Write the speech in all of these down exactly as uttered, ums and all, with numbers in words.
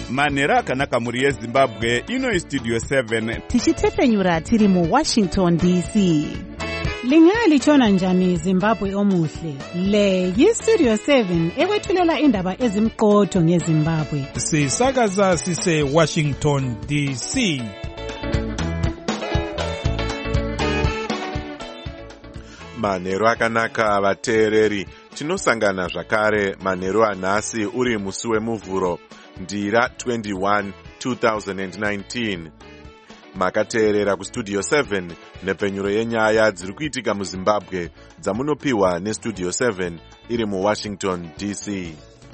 manhero akanaka muri yezimbabwe. Ino istudio seven tichitefenyura tiri mu Washington D C. Lingalitshona njani Zimbabwe omuhle? Le yistudio seven ekwethulela indaba ezimqotho ngeZimbabwe. Sisakaza sise Washington D C. Manhero akanaka vateereri, tinosangana zvakare manhero anhasi uri musi wemuvhuro ndira twenty-one two thousand nineteen. Makateerera kustudio seven nepfenyuro yenyaya dziri kuitika muZimbabwe dzamunopiwa nestudio seven iri muWashington D C.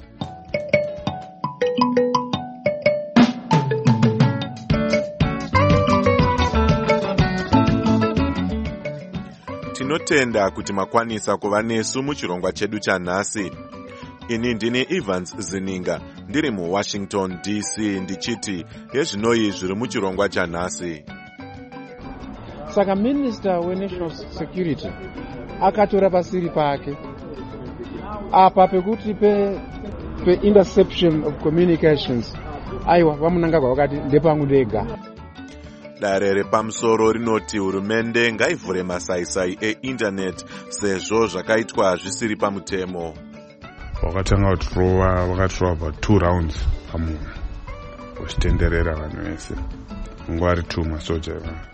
Tinotenda kuti makwanisa kuva nesu muchirongwa chedu chanhasi. Ini ndini Evans Zininga ndiri muWashington D C ndichiti yezvinoi zviri muchirongwa chanhasi. Saka Minister weNational Security akatora pasiri pake apa pekuti pe pe interception of communications aiwa vamunangagwa vakati ndepangu ndega. Dare repamusoro rinoti hurumende ngaivhure masaisai einternet sezvo zvakaitwa zvisiri pamutemo. Vakatanga kutirova vakatirova pa two rounds pamunhu uchitenderera vanhu vese nguva ri two masoja.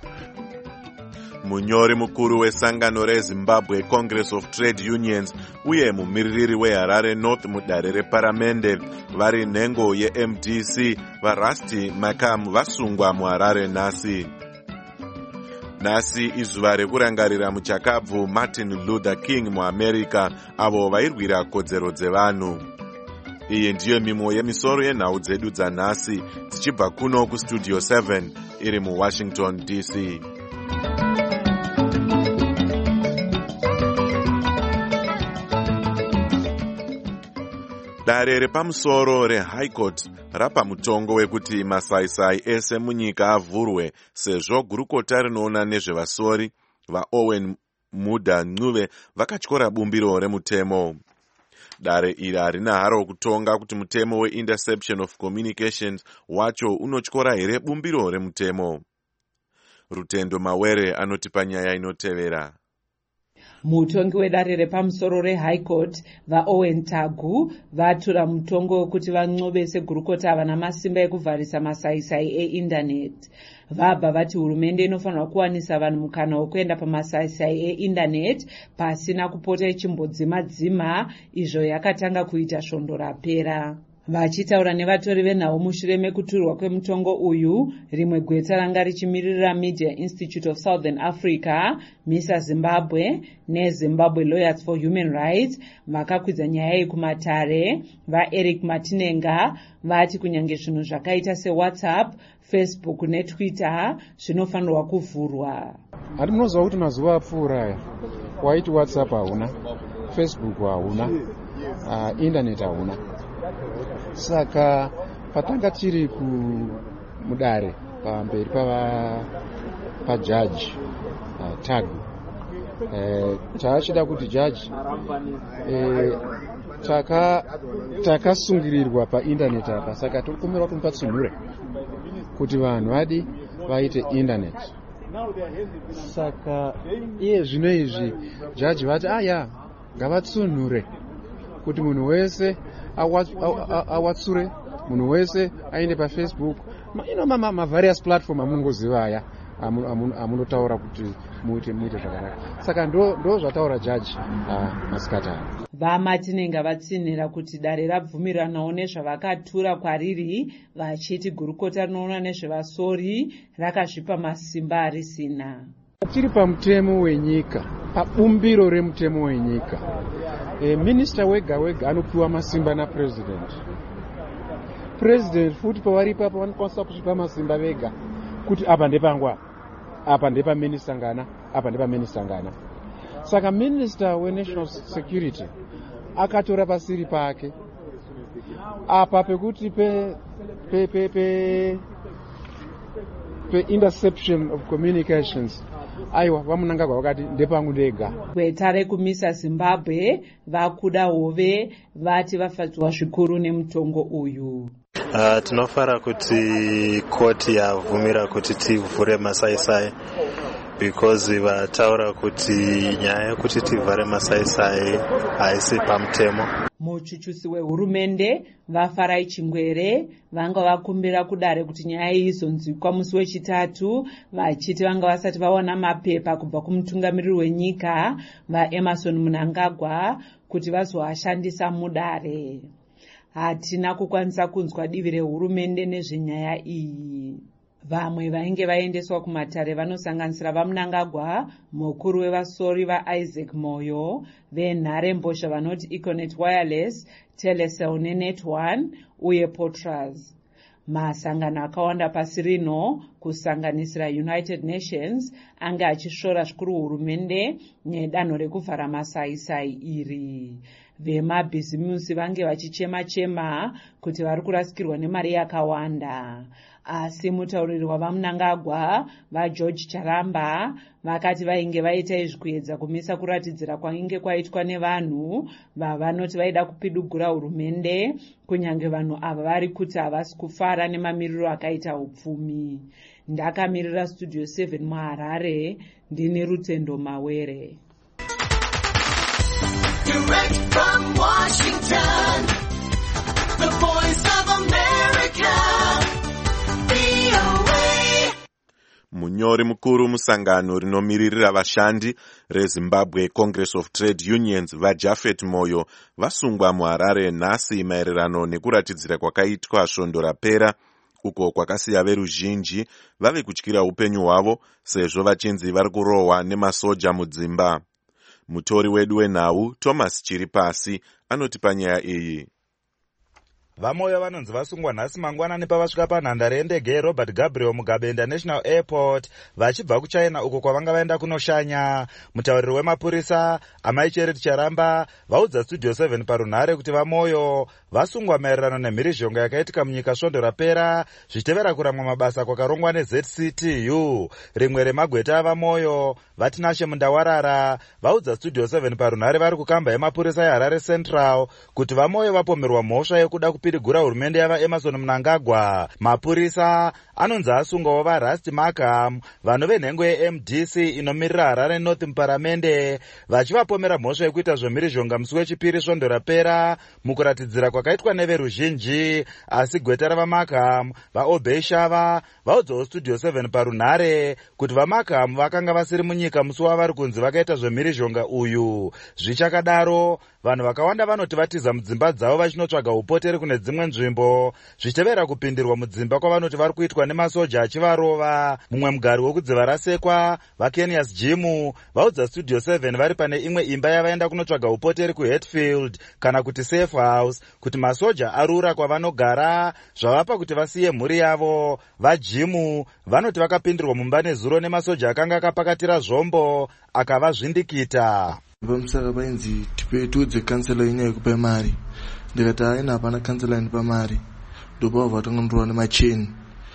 Munyori mukuru wesangano reZimbabwe Congress of Trade Unions uye mumiririri weHarare North mudare reparamende vari nhengo yeM D C vaRusty Makam vasungwa muHarare nhasi. Nhasi izuva rekurangarira muchakabvu Martin Luther King muAmerica avo vairwira kodzero dzevanhu. Iyi ndiyo mimwe yemisoro yenhau dzedu dzanhasi dzichibva kuno kustudio seven iri muWashington D C. Dare repamusoro reHigh Court rapa mutongo wekuti masaisai ese munyika avhurwe sezvo gurukota rinoona nezvevasori vaOwen Mudha Ncube vakatyora bumbiro remutemo. Dare iri harina haro kutonga kuti mutemo weinterception of communications wacho unotyora here bumbiro remutemo. Rutendo Mawere anotipa nyaya inotevera. Mutongi wedare repamusoro reHigh Court vaOwen Tagu vatura mutongo wekuti vancobese gurukota vana masimba ekuvharisa masaisai einternet. Vabva vati hurumende inofanirwa kuwanisa vanhu mukana wekuenda pamasaisai einternet pasina kupota ichimbodzima-dzima izvo yakatanga kuita svondo rapera. Vachitaura nevatori venhau mushure mekuturwa kwemutongo uyu, rimwe gweta ranga richimirira Media Institute of Southern Africa, MISA Zimbabwe neZimbabwe Lawyers for Human Rights vakakwidza nyaya iyi kumatare. VaEric Matinenga vati kunyange zvinhu zvakaita seWhatsApp, Facebook neTwitter zvinofanirwa kuvhurwa. Hati munoziva kuti mazuva apfuura aya waiti WhatsApp hauna, Facebook hauna, uh, internet hauna. Saka patanga tiri ku mudare pamberi pava pajaji uh, Tagu eh, taachida kuti jaji eh, taka takasungirirwa painternet apa, saka tokumbira kuti mupatsunhure kuti vanhu vadi vaite internet. Saka iye zvino izvi jaji vati aya ngavatsunhure kuti munhu wese awatsure, munhu wese aende paFacebook, ino ma, ma various platform amunongoziva aya amunotaura kuti muite muite zvakanaka. Saka ndo ndo zvataura jaji masikata. VaMatinenga vatsinhira kuti dare rabvumiranawo nezvavakatura kwariri, vachiti gurukota rinoona nezvevasori rakazvipa masimba arisina. Tiri pamutemo wenyika, pabumbiro remutemo wenyika. E, minister wega wega anopiwa masimba napresident. President futi pavari papo vanokwanisa kuzvipa masimba vega kuti apa ndepangwa, apa ndepa minister ngana, apa ndepa minister ngana. Saka Minister weNational Security akatora pasiri pake apa pekuti pe pe pe pe, pe interception of communications aiwa vamunangagwa vakati ndepangu ndega. Gweta rekumisa Zimbabwe vakuda hove vati vafadzwa zvikuru nemutongo uyu. Uh, tinofara kuti koti yavhumira kuti tivhure masaisai because vataura kuti nyaya yekuti tivhare masaisai haisi pamutemo. Muchuchusi wehurumende vafarai Chingwere vanga vakumbira kudare kuti nyaya iyi izonzwikwa musi wechitatu, vachiti vanga vasati vaona mapepa kubva kumutungamiriri wenyika vaEmmerson Mnangagwa kuti vazoashandisa mudare. Hatina kukwanisa kunzwa divi rehurumende nezvenyaya iyi. Vamwe vainge vaendeswa kumatare vanosanganisira vaMnangagwa, mukuru wevasori vaIsaac Moyo, venhare mbozha vanoti Econet Wireless, Telecel neNet one uye Potras. Masangano akawanda pasi rino kusanganisira United Nations anga achishora zvikuru hurumende nedanho rekuvhara masaisai iri. Vemabhizimusi vange vachichema-chema kuti vari kurasikirwa nemari yakawanda. Asi mutauriri wavaMnangagwa vaGeorge Charamba vakati vainge vaita izvikuedza kumisa kuratidzira kwainge kwaitwa nevanhu vavanoti vaida kupidugura hurumende, kunyange vanhu ava vari kuti havasi kufara nemamiriro akaita upfumi. Ndakamirira Studio seven muHarare, ndini Rutendo Mawere. Direct from Washington, the voice of America, V O A. Munyori mukuru musangano rinomiririra vashandi reZimbabwe Congress of Trade Unions vaJafet Moyo vasungwa muHarare nhasi maererano nekuratidzira kwakaitwa svondo rapera uko kwakasiya veruzhinji vave kutyira upenyu hwavo sezvo vachinzi vari kurohwa nemasoja mudzimba. Mutori wedu wenhau Thomas Chiripasi anoti panyaya iyi. Vamoyo vanonzi vasungwa nhasi mangwanani pavasvika panhandare yendege yeRobert Gabriel Mugabe International Airport vachibva kuChina uko kwavanga vaenda kunoshanya. Mutauriri wemapurisa Amai Chereti Charamba vaudza Studio seven parunhare kuti Vamoyo vasungwa maererano nemhirizhonga yakaitika munyika svondo rapera zvichitevera kuramwa mabasa kwakarongwa neZ C T U. Rimwe remagweta aVamoyo Vatinashe Mundawarara vaudza Studio seven parunhare vari kukamba yemapurisa yeHarare Central kuti Vamoyo vapomerwa mhosva yekuda kupidigura hurumende yavaEmmerson Mnangagwa. Mapurisa anonzi asungwawo vaRusty Markham, vanhu venhengo yeM D C inomirira Harare North muparamende, vachivapomera mhosva yekuita zvemhirizhonga musi wechipiri svondo rapera mukuratidzira kwakaitwa neveruzhinji. Asi gweta ravaMarkham vaObey Shava vaudzawo Studio seven parunhare kuti vaMarkham vakanga vasiri munyika musi wavari kunzi vakaita zvemhirizhonga uyu. Zvichakadaro vanhu vakawanda vanoti vatiza mudzimba dzavo vachinotsvaga upoteri kune dzimwe nzvimbo zvichitevera kupindirwa mudzimba kwavanoti vari kuitwa nemasoja achivarova. Mumwe mugari wekudziva rasekwa vaKenias Jimu vaudza Studio seven vari pane imwe imba yavaenda kunotsvaga upoteri kuHatfield kana kuti Safe House kuti masoja arura kwavanogara zvavapa kuti vasiye mhuri yavo. VaJimu vanoti vakapindirwa mumba nezuro nemasoja akanga akapakatira zvombo akavazvindikita. Vamusaka vainzi tiudze kansela inyaya yekupa mari. Ndikati haina hapana kansela inipa mari. Ndopa vatanga ndorwa nemacheni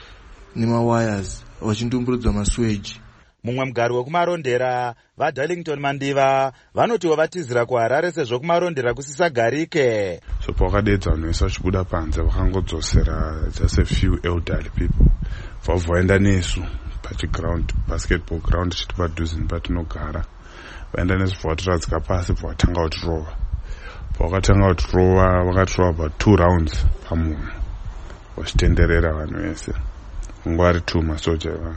nemawires vachindumburudza masweji. Mumwe mugari wekumarondera vaDarlington Mandiva vanotiwo vatizira kuHarare sezvo kumarondera kusisagarike. So pakadedza vanhu vese vachibuda panze vakangodzosera just a few elderly people vavhoenda nesu pachiground basketball ground chiti padhuze nepatinogara vaenda nesu bvavatiratsika pasi bvavatanga kutirova. Pavakatanga kutirova vakatirova about two rounds pamunhu vachitenderera vanhu vese nguva vari two masoja ivavo.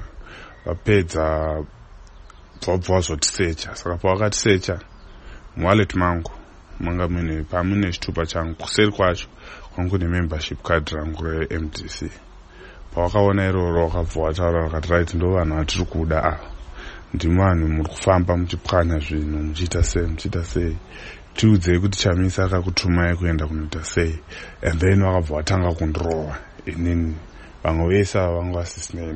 Vapedza bvabva vazotisecha. Saka pavakatisecha muwallet mangu manga mune pamune chitupa changu kuseri kwacho kwangu nemembership card rangu reM D C. Pavakaona iroro vakabva vataura vakati right ndo vanhu vatiri kuda ava ndimo vanhu muri kufamba muchipwanya zvinhu muchiita sei muchiita sei tiudzei kuti chamisa akakutumai kuenda kunoita sei. And then vakabva vatanga kundirova inini vamwe vese ava vanga vasisinei navo.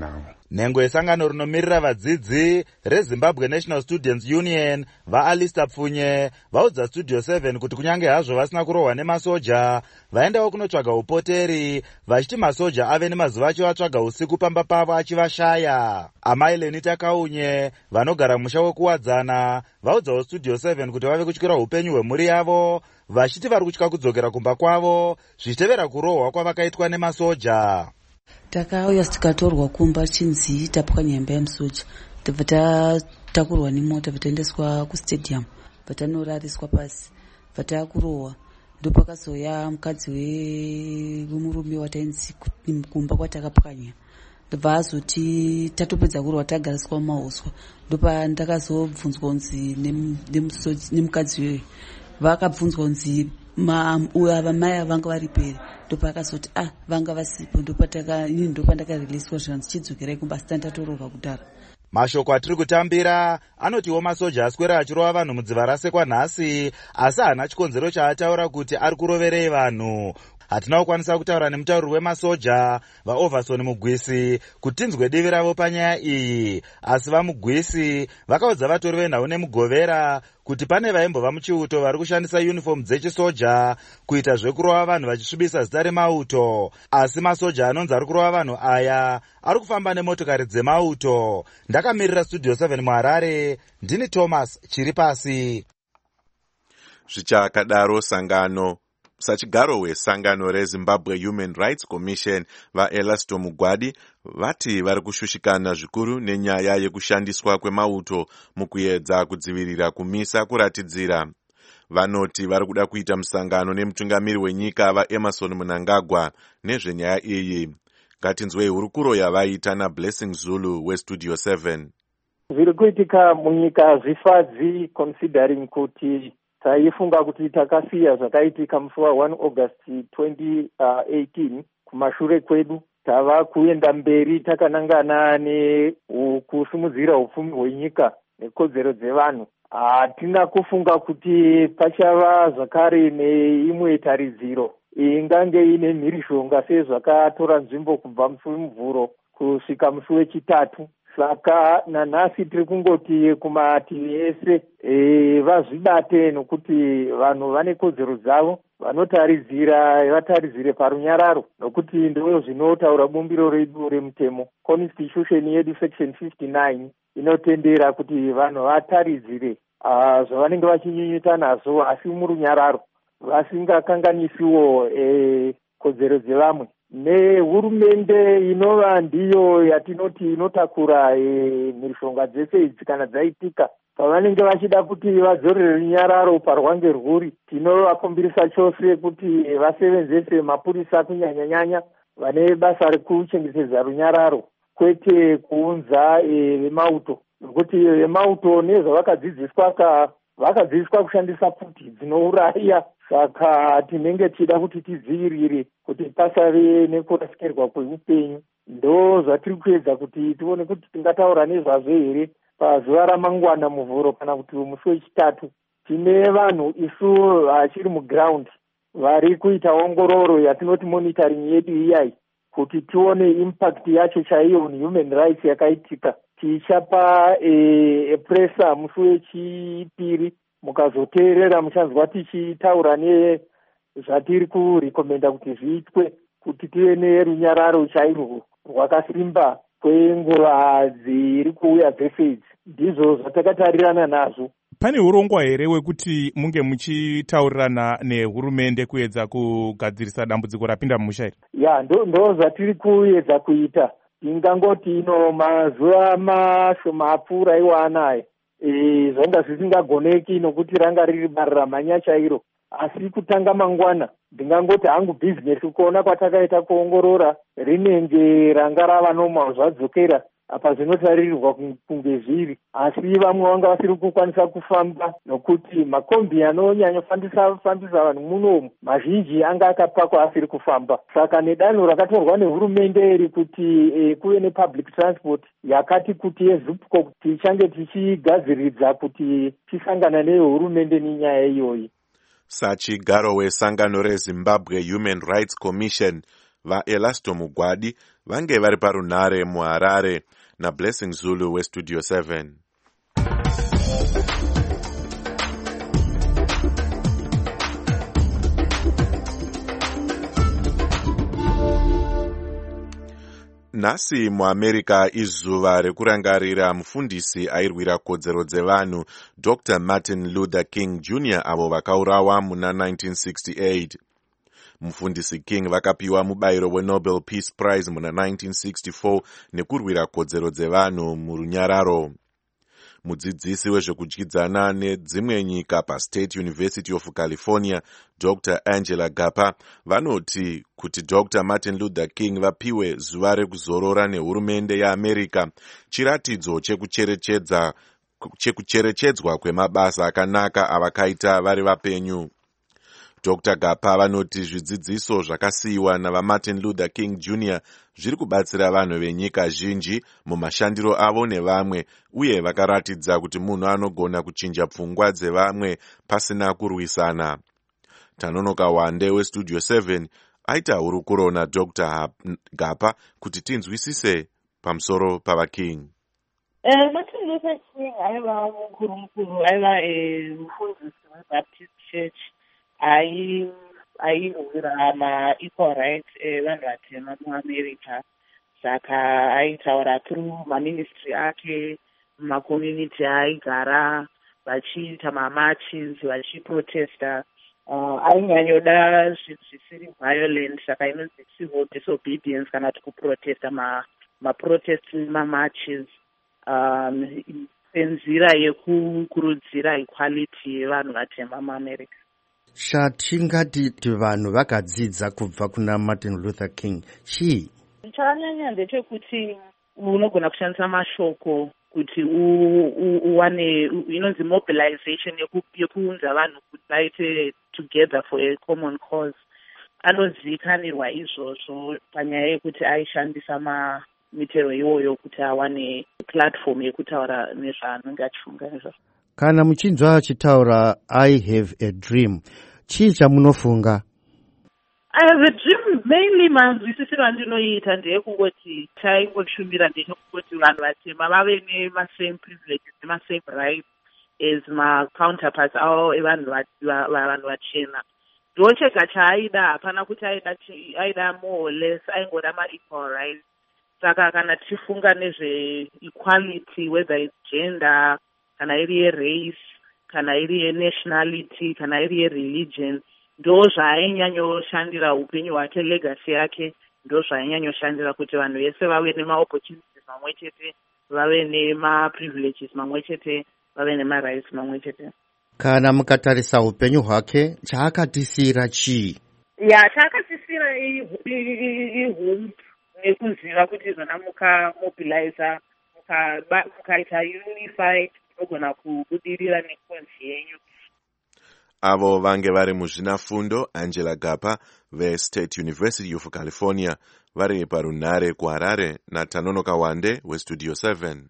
Nhengo yesangano rinomirira vadzidzi reZimbabwe National Students Union vaAlistair Pfunye vaudza Studio seven kuti kunyange hazvo vasina kurohwa nemasoja vaendawo kunotsvaga upoteri vachiti masoja ave nemazuva achivatsvaga usiku pamba pavo achivashaya. Amai Lenita Kaunye vanogara musha wekuwadzana vaudzawo Studio seven kuti vave kutyira upenyu hwemhuri yavo vachiti vari kutya kudzokera kumba kwavo zvichitevera kurohwa kwavakaitwa nemasoja. Takauya tikatorwa kumba chinzi tapwanya imba yemusoja tobva tatakurwa nemota vataendeswa kustadium vatanorariswa pasi vatakurohwa ndopakazoya mukadzi wemurume watainzi kumba kwatakapwanya ndobva azoti tatopedza kurohwa tagariswa mumauswa ndopa ndakazobvunzwa kunzi nemukadzi weyo vakabvunzwa kunzi ava mai avanga varipere ndopa akazoti ah vanga vasipo ndopa ini ndopa ndakariliswa zvanzi chidzokerai kumba asi tandatorohwa kudhara. Mashoko atiri kutambira anotiwo masoja aswera achirova vanhu mudziva rasekwa nhasi asi haana chikonzero chaataura kuti ari kuroverei vanhu. Hatina kukwanisa kutaura nemutauriri wemasoja vaOverson Mugwisi kuti tinzwe divi ravo panyaya iyi, asi vaMugwisi vakaudza vatori venhau nemugovera kuti pane vaimbova muchiuto vari kushandisa uniform dzechisoja kuita zvekurova vanhu vachisvibisa zita remauto, asi masoja anonzi ari kurova vanhu aya ari kufamba nemotokari dzemauto. Ndakamirira Studio seven muHarare, ndini Thomas Chiripasi. Zvichakadaro sangano sachigaro wesangano reZimbabwe Human Rights Commission vaElasto Mugwadi vati vari kushushikana zvikuru nenyaya yekushandiswa kwemauto mukuedza kudzivirira kumisa kuratidzira. Vanoti vari kuda kuita musangano nemutungamiri wenyika vaEmerson Mnangagwa nezvenyaya iyi. Ngatinzwei hurukuro yavaita naBlessing Zulu weStudio seven. Zviri kuitika munyika zvifadzi considering kuti taifunga kuti takasiya zvakaitika musi wa1 August twenty eighteen kumashure kwedu tava kuenda mberi takanangana nekusimudzira upfumi hwenyika nekodzero dzevanhu. Hatina kufunga kuti pachava zvakare neimwe taridziro ingange ine mhirishonga sezvakatora nzvimbo kubva musi wemuvhuro kusvika musi wechitatu. Saka nanhasi tiri kungoti kumativi ese e, vazvibate nokuti vanhu vane kodzero dzavo, vanotaridzira vataridzire parunyararo nokuti ndo zvinotaura bumbiro redu remutemo. Constitution yedu section fifty-nine inotendera kuti vanhu vataridzire uh, zvavanenge vachinyunyuta nazvo asi murunyararo vasingakanganisiwo e, kodzero dzevamwe. Nehurumende inova ndiyo yatinoti inotakura mhirishonga dzese idzi kana dzaitika pavanenge vachida kuti vadzorere runyararo parwange rwuri, tinovakumbirisa chose kuti vasevenzese mapurisa kunyanya-nyanya vane basa rekuchengetedza runyararo kwete kuunza vemauto, nokuti vemauto nezvavakadzidziswa vakadzidziswa kushandisa pfuti dzinouraya. Saka tinenge tichida kuti tidzivirire kuti pasave nekurasikirwa kweupenyu. Ndo zvatiri kuedza kuti tione kuti tingataura nezvazvo here pazuva ramangwana muvhuro kana kuti musi wechitatu. Tine vanhu isu vachiri muground vari kuita ongororo yatinoti monitoring yedu iyai kuti tione impact yacho chaiyo human rights yakaitika. Tichapa e, presa musi wechipiri mukazoteerera muchanzwa tichitaura nezvatiri kurekomenda kuti zviitwe kuti tive nerunyararo chairwo rwakasimba kwenguva dziri kuuya dzese idzi. Ndizvo zvatakatarirana nazvo. Pane urongwa here wekuti munge muchitaurirana nehurumende kuedza kugadzirisa dambudziko rapinda mumusha here? Ya, ndo, ndo zvatiri kuedza kuita. Ingangoti ino mazuva mashoma apfuura iwo anaya e, zvanga zvisingagoneki nokuti ranga riri bararamhanya chairo, asi kutanga mangwana ndingangoti hangu bhizinesi kuona kwatakaita kuongorora rinenge ranga rava noma zvadzokera apa zvinotaririrwa kunge zviri, asi vamwe vanga vasiri kukwanisa kufamba nokuti makombi anonyanya fambisa fambisa vanhu munomu mazhinji anga akapakwa asiri kufamba. Saka nedanho rakatorwa nehurumende iri kuti e, kuve nepublic transport yakati kuti yezupco kuti tichange tichigadziridza kuti tisangana nehurumende nenyaya iyoyi. Sachigaro wesangano reZimbabwe Human Rights Commission vaElasto Mugwadi vange vari parunhare muharare nablessing Zulu westudio seven. Nhasi muAmerica izuva rekurangarira mufundisi airwira kodzero dzevanhu Doctor Martin Luther King Junior avo vakaurawa muna nineteen sixty-eight. Mufundisi King vakapiwa mubayiro weNobel Peace Prize muna nineteen sixty-four nekurwira kodzero dzevanhu murunyararo. Mudzidzisi wezvekudyidzana nedzimwe nyika paState University of California, Doctor Angela Gapa, vanoti kuti Doctor Martin Luther King vapiwe zuva rekuzorora nehurumende yeAmerica chiratidzo chekucherechedza chekucherechedzwa kwemabasa akanaka avakaita vari vapenyu. Doctor Gapa vanoti zvidzidziso zvakasiyiwa navaMartin Luther King Junior zviri kubatsira vanhu venyika zhinji mumashandiro avo nevamwe, uye vakaratidza kuti munhu anogona kuchinja pfungwa dzevamwe pasina kurwisana. Tanonoka Wande westudio seven aita hurukuro naDoctor Gapa kuti tinzwisise pamusoro pavaKing. Uh, Martin Luther King aiva mukuru mukuru, aiva mufundisi weBaptist Church, airwira ma-equal rights evanhu vatema muAmerica. Saka aitaura through maministry ake mumakommunity aigara, vachiita mamarches, vachiprotesta. Uh, ainyanyoda zvisiri violent, saka inonzi civil disobedience kana kuti kuprotesta maprotest nemamarches um, senzira yekukurudzira equality yevanhu vatema muAmerica. Chatingati kuti vanhu vakadzidza kubva kuna Martin Luther King chii? Chakanyanya ndechekuti unogona kushandisa mashoko kuti uwane inonzi mobilization yekuunza vanhu kuti vaite together for a common cause. Anozivikanirwa izvozvo panyaya yekuti aishandisa mamitero iwoyo kuti awane platform yekutaura nezvaanenge achifunga nezvazvo. Kana muchinzwa achitaura I have a dream, chii chamunofunga? I have a dream mainly manzwisisiro andinoita ndeyekungoti taingoshumira ndechekungoti vanhu vatema vave nemasame privileges nemasame rights as ma-counterparts avo evanhu vanhu vachena. Ndo chega chaaida, hapana kuti aida more or less, aingoda ma-equal rights. Saka kana tichifunga nezve-equality, whether it's gender, kana iri ye-race, kana iri ye-nationality, kana iri ye-religion, ndo zvainyanyoshandira upenyu hwake, legacy yake, ndo zvainyanyoshandira kuti vanhu vese vave nema-opportunities mamwe chete, vave nema-privileges mamwe chete, vave nema-rights mamwe chete. Kana mukatarisa upenyu hwake, chaakatisira chii? Ya, chaakatisira ihump nekuziva kuti zvona mukamobiliza, mukaita unify, ogona kubudirira nekozi yenyu. Avo vange vari muzvinafundo Angela Gapa veState University of California vari parunhare kuHarare naTanonoka Wande westudio seven.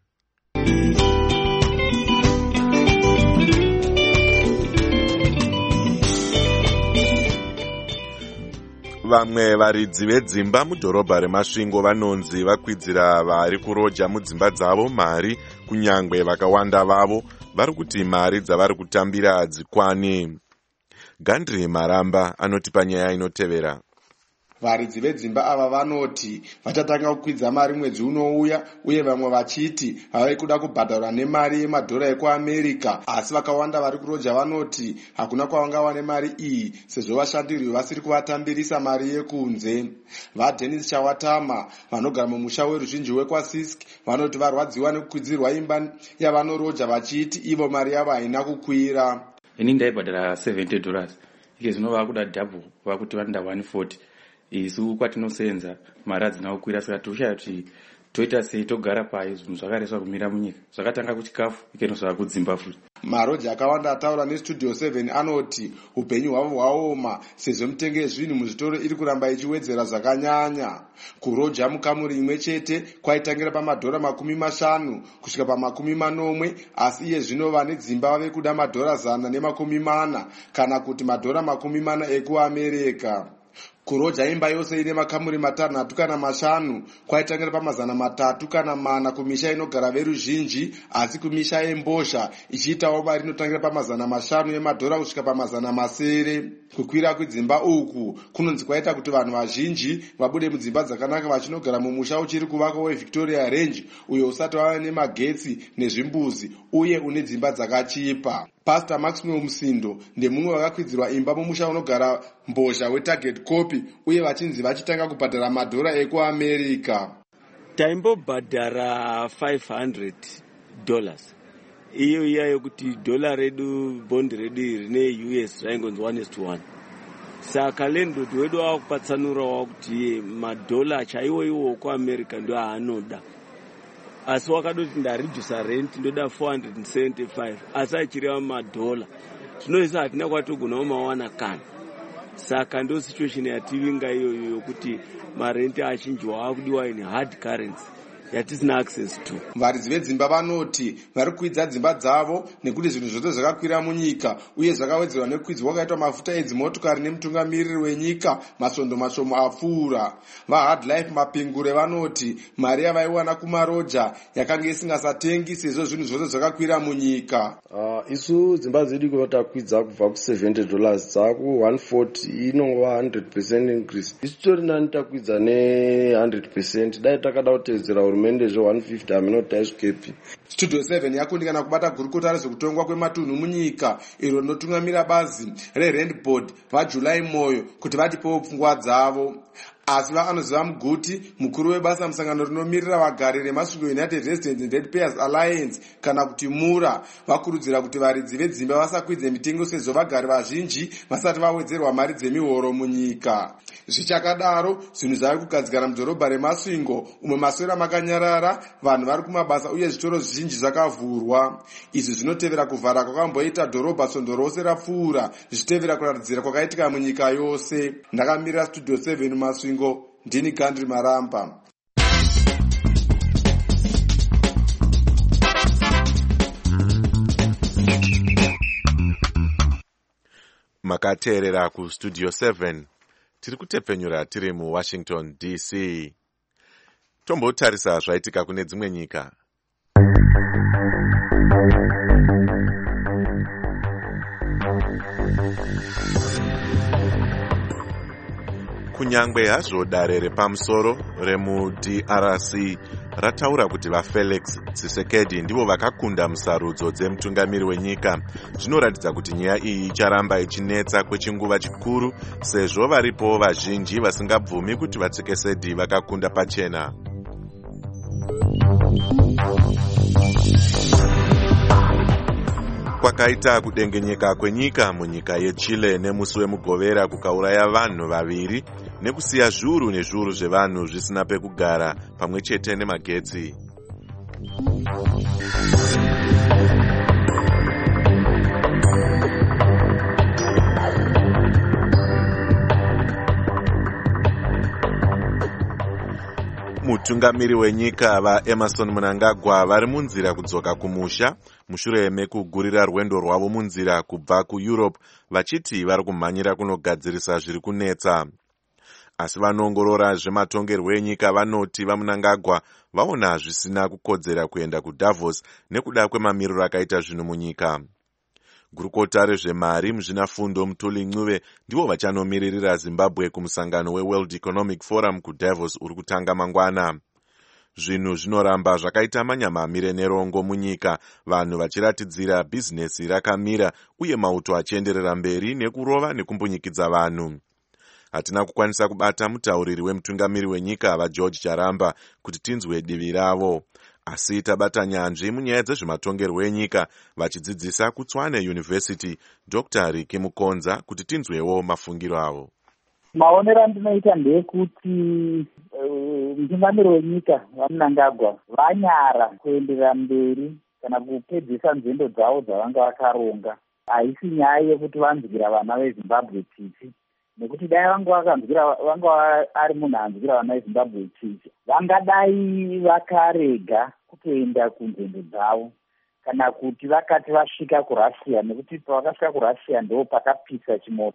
Vamwe varidzi vedzimba mudhorobha reMasvingo vanonzi vakwidzira vari kuroja mudzimba dzavo mari, kunyangwe vakawanda vavo vari kuti mari dzavari kutambira hadzikwani. Gandri Maramba anoti panyaya inotevera. Varidzi vedzimba ava vanoti vachatanga kukwidza mari mwedzi unouya, uye vamwe vachiti havai kuda kubhadharwa nemari yemadhora ekuAmerica, asi vakawanda vari kuroja vanoti hakuna kwavangawane mari iyi sezvo vashandiri vasiri kuvatambirisa mari yekunze. VaDennis Chawatama vanogara mumusha weruzhinji wekwaSisk vanoti varwadziwa nekukwidzirwa imba yavanoroja vachiti ivo mari yavo haina kukwira. Ini ndaibhadhara seventy dollars, ike zvino vakuda double, vakuti vanoda one forty. Isu kwatinosenza mari hadzina kukwira, saka toshaya kuti toita sei, togara pai zvinhu zvakareswa kumira munyika, zvakatanga kuchikafu ikeno zvava kudzimba futi. Maroja akawanda ataura nestudio seven anoti upenyu hwavo hwaoma sezvo mitengo yezvinhu muzvitoro iri kuramba ichiwedzera zvakanyanya. Kuroja mukamuri imwe chete kwaitangira pamadhora makumi mashanu kusvika pamakumi manomwe, asi iye zvino vane dzimba vave kuda madhora zana nemakumi mana kana kuti madhora makumi mana ekuAmerica. kuroja imba yose ine makamuri matanhatu kana mashanu kwaitangira pamazana matatu kana mana kumisha inogara veruzhinji, asi kumisha yembozha ichiitawo mari inotangira pamazana mashanu emadhora kusvika pamazana masere. Kukwira kwedzimba uku kunonzi kwaita kuti vanhu vazhinji vabude mudzimba dzakanaka vachinogara mumusha uchiri kuvakwa weVictoria Range, uyo usati wava nemagetsi nezvimbuzi uye une dzimba dzakachipa. Pastor Maxwell Musindo ndemumwe vakakwidzirwa imba mumusha unogara mbozha weTarget Copy, uye vachinzi vachitanga kubhadhara madhora ekuAmerica. Taimbobhadhara five hundred dollars. Iyo iya yokuti dollar redu bond redu rine U S raingonzi one is to one. Saka landlord wedu wakupatsanura wakuti madhola chaiwo iwo kuAmerica ndo aanoda. Asi wakadoti ndaredusa rent ndoda four hundred seventy-five, asi achireva madhola. Zvinoisa hatina kwatogona umawana kana. Saka ndo situation yativinga iyoyo yokuti marenti achinji waakudiwa in hard currency yatisina access to. Varidzi vedzimba vanoti vari kukwidza dzimba dzavo nekuti zvinhu zvose zvakakwira munyika, uye zvakawedzerwa nekwidzwa kwakaitwa mafuta edzimotokari nemutungamiriri wenyika masvondo mashomo apfuura. VaHard Life Mapingure vanoti mari yavaiwana kumaroja yakanga isingasatengi sezvo zvinhu zvose zvakakwira munyika. Uh, isu dzimba zedu kwatakwidza kubva ku seventy dollars dzaku one forty inongova one hundred percent increase. Isu tori nani takwidza ne one hundred percent dai takada kutedzera hurumende zve one fifty hamino taisvikepi. Studio seven yakundikana kubata gurukota rezvekutongwa kwematunhu munyika iro rinotungamira bazi reRand Board vaJulai Moyo kuti vatipewo pfungwa dzavo. Asi vaanoziva Muguti, mukuru webasa musangano rinomirira vagari remasvingo United Residents and Ratepayers Alliance kana kuti MURA, vakurudzira kuti varidzi vedzimba vasakwidze mitengo sezvo vagari vazhinji vasati vawedzerwa mari dzemihoro munyika. Zvichakadaro, zvinhu zvave kugadzikana mudhorobha remasvingo umwe maswera makanyarara, vanhu vari kumabasa uye zvitoro zvizhinji zvakavhurwa. Izvi zvinotevera kuvhara kwakamboita dhorobha svondo rose rapfuura, zvichitevera kuratidzira kwakaitika munyika yose. Ndakamirira Studio seven masvingo, ndini Gandri Maramba. Makateerera ku Studio seven. Tiri kutepfenyura tiri muWashington D C. Tombotarisa zvaitika kune dzimwe nyika. Kunyangwe hazvo dare repamusoro remuD R C rataura kuti vaFelix Tshisekedi ndivo vakakunda musarudzo dzemutungamiri wenyika, zvinoratidza kuti nyaya iyi icharamba ichinetsa kwechinguva chikuru sezvo varipo vazhinji vasingabvumi kuti vaTshisekedi vakakunda pachena. Kwakaita kudengenyeka kwenyika munyika yeChile nemusi wemugovera kukauraya vanhu vaviri nekusiya zviuru nezviuru zvevanhu zvisina pekugara pamwe chete nemagetsi. Mutungamiri wenyika vaEmerson Mnangagwa vari munzira kudzoka kumusha mushure mekugurira rwendo rwavo munzira kubva kuEurope, vachiti vari kumhanyira kunogadzirisa zviri kunetsa. Asi vanoongorora zvematongerwo enyika vanoti vaMnangagwa vaona zvisina kukodzera kuenda kuDavos nekuda kwemamiriro akaita zvinhu munyika. Gurukota rezvemari muzvinafundo Mutuli Ncube ndivo vachanomiririra Zimbabwe kumusangano weWorld Economic Forum kuDavos uri kutanga mangwana. Zvinhu zvinoramba zvakaita manyamamire nerongo munyika, vanhu vachiratidzira bhizinesi rakamira uye mauto achienderera mberi nekurova nekumbonyikidza vanhu. Hatina kukwanisa kubata mutauriri wemutungamiri wenyika vaGeorge Charamba kuti tinzwe divi ravo. Asi tabata nyanzvi munyaya dzezvematongerwo enyika vachidzidzisa kuTswane University Doctor Riki Mukonza kuti tinzwewo mafungiro avo. Maonero andinoita ndekuti mutungamiri wenyika vaMnangagwa vanyara kuenderera mberi kana kupedzisa nzendo dzavo dzavanga vakaronga. Haisi nyaya yekuti vanzwira vana veZimbabwe tsitsi, nekuti dai vanga vakanzwira vanga ari munhu anzwira vana veZimbabwe tsitsi, vangadai vakarega kutoenda kunzendo dzavo kana kuti vakati vasvika kuRussia, nekuti pavakasvika kuRussia ndo pakapisa chimoto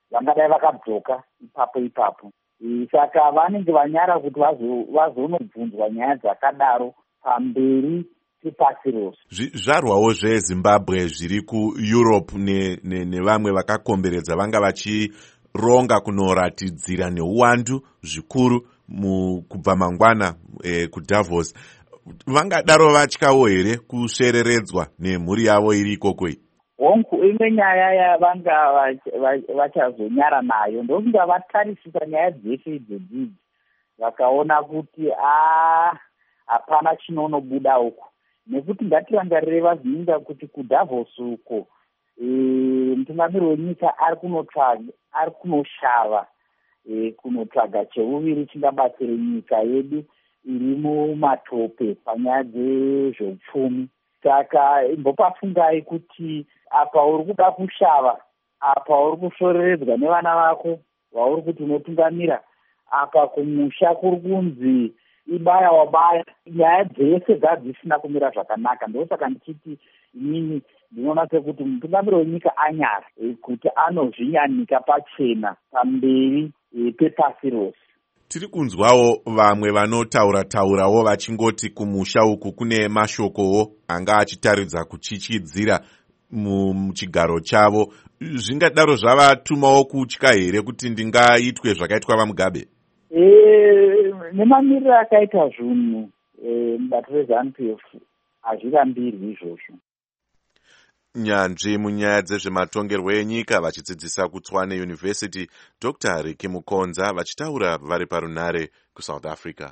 vangadai vakadzoka ipapo ipapo. E, saka vanenge vanyara kuti vazonobvunzwa nyaya dzakadaro pamberi pepasi rose. Zvizvarwawo zvezimbabwe zviri kueurope nevamwe vakakomberedza vanga vachironga kunoratidzira neuwandu zvikuru kubva mangwana eh, kudavos. Vangadaro vatyawo here kushereredzwa nemhuri yavo iri ikokoi? Hongu imwe nyaya yavanga vachazonyara nayo ndokunga vatarisisa nyaya dzese idzodzi vakaona kuti hapana chinonobuda uku, nekuti ngatirangarire vazininga kuti kudavos uko mutungamiri wenyika ari kunotsvaga ari kunoshava kunotsvaga cheuviri chingabatsire nyika yedu iri mumatope panyaya dzezveupfumi. Saka imbopafungai kuti apa uri kuda kushava, apa uri kushoreredzwa nevana vako vauri kuti unotungamira, apa kumusha kuri kunzi ibaya wabaya, nyaya dzese dzadzisina kumira zvakanaka. Ndosaka ndichiti inini ndinoona sekuti mutungamiri wenyika anyara kuti anozvinyanika pachena pamberi pepasi rose. Tiri kunzwawo vamwe vanotaura-taurawo vachingoti kumusha uku kune mashokowo anga achitaridza kuchichidzira muchigaro chavo. Zvingadaro zvavatumawo kutya here kuti ndingaitwe zvakaitwa vaMugabe? E, nemamiriro akaita zvinhu mubato weZANU P F hazvirambirwi izvozvo. Nyanzvi munyaya dzezvematongerwo enyika vachidzidzisa kuTshwane University, Doctor Ricky Mukonza vachitaura vari parunare kuSouth Africa.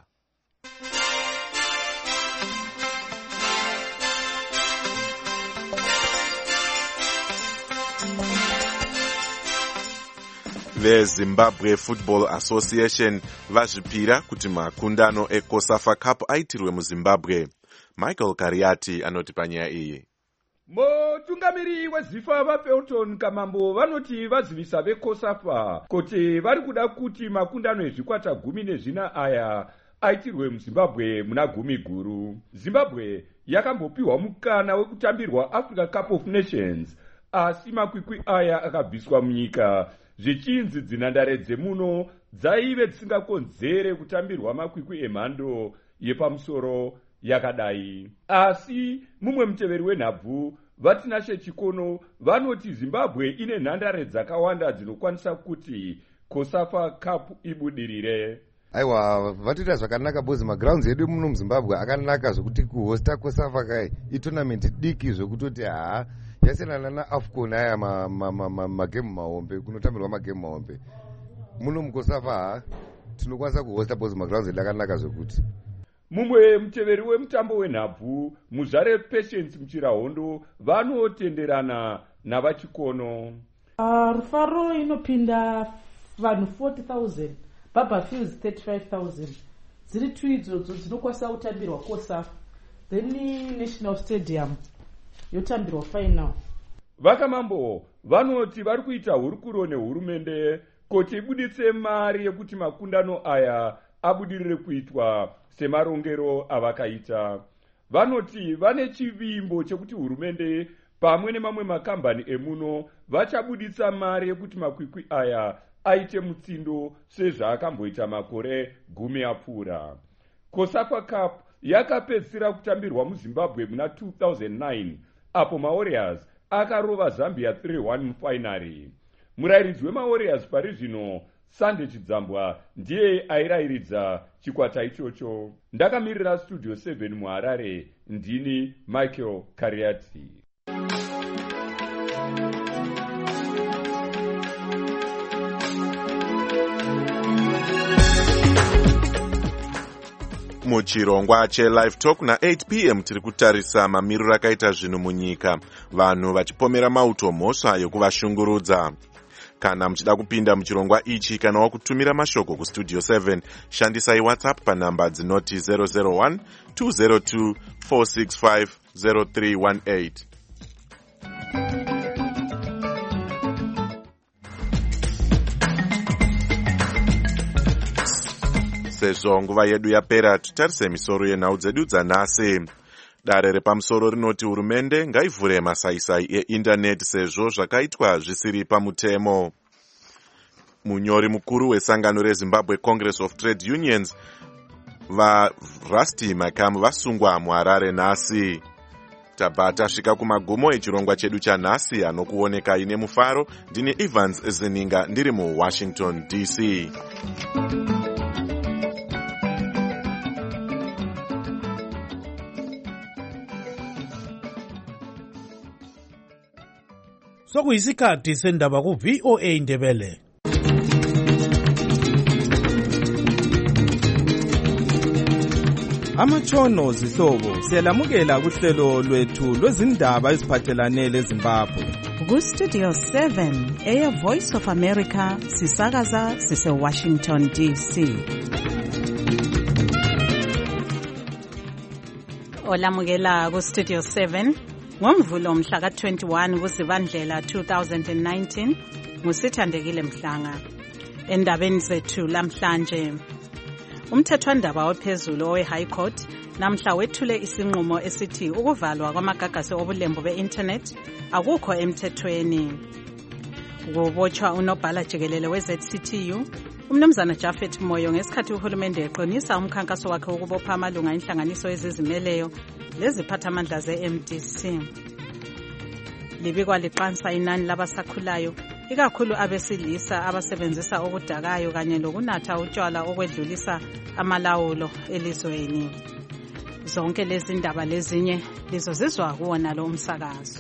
VeZimbabwe Football Association vazvipira kuti makundano eCOSAFA Cup aitirwe muZimbabwe. Michael Kariati anoti panyaya iyi. Mutungamiri weZIFA vaPelton Kamambo vanoti vazivisa veCOSAFA kuti vari kuda kuti makundano ezvikwata gumi nezvina aya aitirwe muZimbabwe muna gumi guru. Zimbabwe yakambopiwa mukana wekutambirwa Africa Cup of Nations, asi makwikwi aya akabviswa munyika zvichinzi dzinhandare dzemuno dzaive dzisingakonzere kutambirwa makwikwi emhando yepamusoro yakadai. Asi mumwe muteveri wenhabvu vatinashe Chikono vanoti Zimbabwe ine nhandare dzakawanda dzinokwanisa kuti COSAFA Cup ibudirire. Aiwa, vatoita zvakanaka bozi, magrounds edu muno muZimbabwe akanaka zvokuti kuhosta COSAFA kai itournament diki zvokutoti haa yasenana naAFCON aya magemu mahombe kunotambirwa magemu mahombe. Muno muCOSAFA haa tinokwanisa kuhosta bozi, magrounds edu akanaka zvokuti. Mumwe muteveri wemutambo wenhabvu muzvare Patience Muchirahondo vanotenderana navachikono. Uh, Rufaro inopinda vanhu forty thousand, Baba Fields thirty-five thousand. Dziri tu idzodzo dzinokwanisa kutambirwa COSAFA. Then National Stadium yotambirwa final. Vakamambo vanoti vari kuita hurukuro nehurumende kuti ibuditse mari yekuti makundano aya abudirire kuitwa semarongero avakaita. Vanoti vane chivimbo chekuti hurumende pamwe nemamwe makambani emuno vachabuditsa mari yekuti makwikwi aya aite mutsindo sezvaakamboita makore gumi apfuura. COSAFA Cup yakapedzisira kutambirwa muZimbabwe muna two thousand nine apo maWarriors akarova Zambia three one mufinary. Murayiridzi wemaWarriors pari zvino Sande Chidzambwa ndiye airayiridza chikwata ichocho. Ndakamirira Studio seven muHarare, ndini Michael Kariati. Muchirongwa cheLive Talk na eight p m tiri kutarisa mamiriro akaita zvinhu munyika, vanhu vachipomera mauto mhosva yokuvashungurudza. Kana muchida kupinda muchirongwa ichi kana wakutumira mashoko kuStudio seven, shandisai WhatsApp panhamba dzinoti zero zero one two zero two four six five zero three one eight. Sezvo nguva yedu yapera, tutarise misoro yenhau dzedu dzanhasi. Dare repamusoro rinoti hurumende ngaivhure masaisai eindaneti sezvo zvakaitwa zvisiri pamutemo. munyori mukuru wesangano rezimbabwe congress of trade unions varusty makam vasungwa muharare nhasi. tabva tasvika kumagumo echirongwa chedu chanhasi anokuonekai nemufaro. ndini Evans Zininga ndiri muwashington D C. sokuyisikhathi sendaba ku-V O A Ndebele. Amatshono zihlobo siyalamukela kuhlelo lwethu lwezindaba eziphathelane leZimbabwe. Ku-Studio seven eya Voice of America sisakaza sise-Washington D C. Olamukela ku-Studio seven ngomvulo mhla ka-twenty-one kuZibandlela two thousand nineteen ngusithandekile Mhlanga. Endabeni zethu lamhlanje, umthethwandaba ophezulu owe-High Court namhla wethule isinqumo esithi ukuvalwa kwamagagasi obulembu be-internet akukho emthethweni. Ukubotshwa unobhala jikelele we-Z C T U umnumzana Japhet Moyo ngesikhathi uhulumende eqinisa umkhankaso wakhe ukubopha amalunga inhlanganiso ezizimeleyo leziphathamandla ze-M D C. Libikwa liqansa inani labasakhulayo ikakhulu abesilisa abasebenzisa okudakayo kanye lokunatha utshwala okwedlulisa amalawulo elizweni. Zonke lezi ndaba lezinye lizozizwa kuwona lo umsakazo.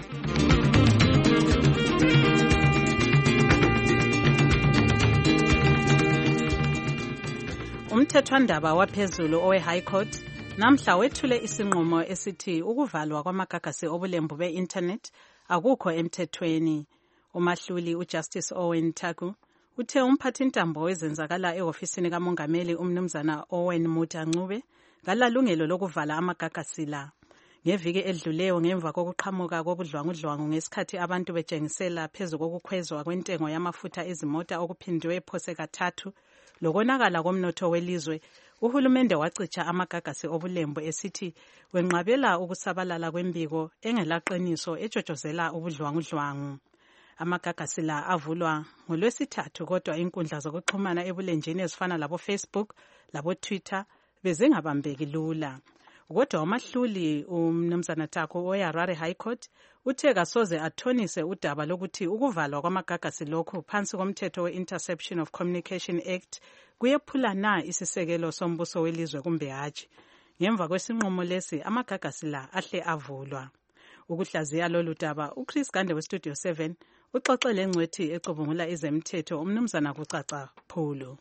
Umthethwandaba waphezulu owe-High Court namhla wethule isinqumo esithi ukuvalwa kwamagagasi obulembu be-internet akukho emthethweni. Umahluli uJustice Owen Taku uthe umphathintambo wezenzakala ehofisini kamongameli umnumzana Owen Muda Ncube ngalalungelo lokuvala amagagasi la. Ngeviki edluleyo ngemva kokuqhamuka kobudlwangudlwangu ngesikhathi abantu betshengisela phezu kokukhwezwa kwentengo yamafutha ezimota okuphindwe phose kathathu lokonakala komnotho welizwe, uhulumende wacitsha amagagasi obulembu esithi wenqabela ukusabalala kwembiko engelaqiniso etshotshozela ubudlwangudlwangu. Amagagasi la avulwa ngolwesithathu kodwa inkundla zokuxhumana ebulenjini ezifana labo Facebook labo Twitter bezingabambeki lula. Kodwa umahluli umnumzana Taku oyaRare High Court uthe kasoze athonise udaba lokuthi ukuvalwa kwamagagasi lokhu phansi komthetho we-Interception of Communication Act kuyephula na isisekelo sombuso welizwe kumbe hatshi. Ngemva kwesinqumo lesi amagagasi la ahle avulwa. Ukuhlaziya lolu daba uChris Gande weStudio seven uxoxele ngcwethi ecubungula ezemthetho umnumzana kucaca phulu.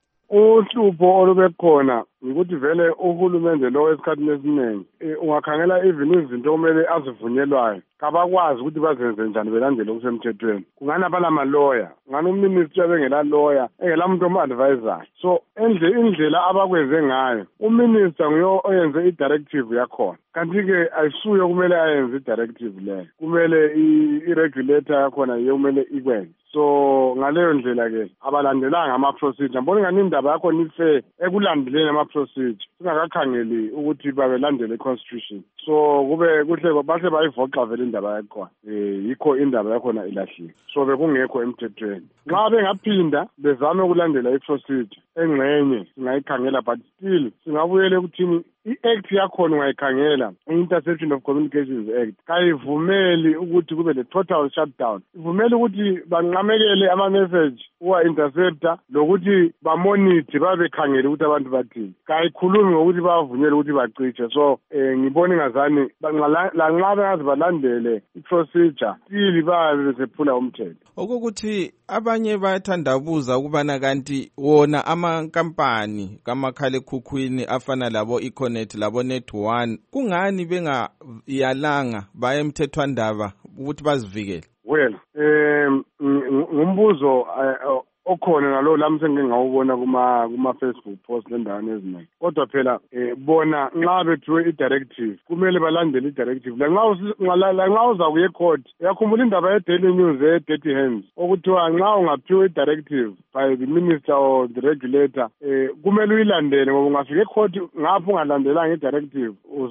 Uhlupho olubekhona ukuthi vele uhulumende lo esikhathini esiningi ungakhangela even izinto kumele azivunyelwayo kabakwazi ukuthi bazenze njani belandele okusemthethweni. Kungana bala maloya ngani uminister bengela lawyer engela muntu omadvisor. So endle indlela abakwenze ngayo uminister nguyo oyenze i-directive yakhona, kanti ke ayisuyo kumele ayenze i-directive leyo, kumele i-regulator yakhona yiyo kumele ikwenze. So ngaleyo ndlela ke abalandelanga ama-procedure. Mbona ngani indaba yakho nife ekulandeleni ama-procedure singakakhangeli ukuthi babelandele i-constitution. So kube kuhle bahle bayivoxa vele indaba yakhona, eh yikho indaba yakhona ilahlile. So bekungekho emthethweni. Nxa bengaphinda bezame ukulandela i-procedure engxenye singayikhangela, but still singabuyele ukuthini i-act yakhona ungayikhangela, i-Interception of Communications Act kayivumeli ukuthi kube le-total shutdown. Ivumeli ukuthi banqamekele ama-message uwa-interceptor lokuthi bamonithe babekhangele ukuthi abantu bathini. Kayikhulumi ngokuthi bavunyele ukuthi baciche. So eh ngibona ingazani lanxa bengazi balandele i-procedure still babe besephula umthetho. Okokuthi abanye bayathandabuza ukubana kanti wona amankampani kamakhalekhukhwini afana labo Econet labo Net one kungani bengayalanga baye emthethwandaba ukuthi bazivikele? Well, um ngumbuzo okhona nalo lami sengike ngawubona kuma kuma Facebook post lendaweni eziningi. Kodwa phela bona nxa bethiwe i-directive kumele balandele i-directive. La nxa la nxa uza kuye court yakhumbula indaba ye-Daily News e-Dirty Hands okuthiwa nxa ungaphiwe i-directive by the minister or the regulator kumele uyilandele, ngoba ungafika e-court ngapho ungalandelanga i-directive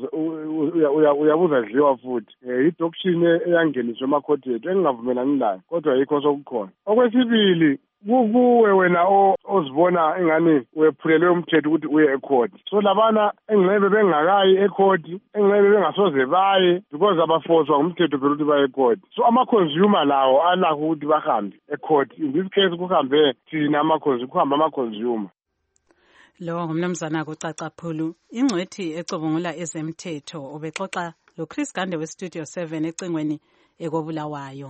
uyabuza dliwa futhi. I-doctrine eyangeniswa ema-court yethu engingavumelani layo, kodwa yikho sokukhona. Okwesibili, kukuwe wena ozibona ingani wephulelwe umthetho ukuthi uye ecourt. So labana engcebe bengakayi ecourt, engcebe bengasoze baye because abafoswa ngumthetho phela ukuthi baye ecourt. So ama-consumer lawo alakho ukuthi bahambe ecourt. In this case kuhambe thina ama-consumer, kuhamba ama-consumer. Lo ngumnumzana kucaca phulu. Ingcwethi ecubungula ezemthetho ubexoxa lo Chris Gande we Studio seven ecingweni ekobulawayo.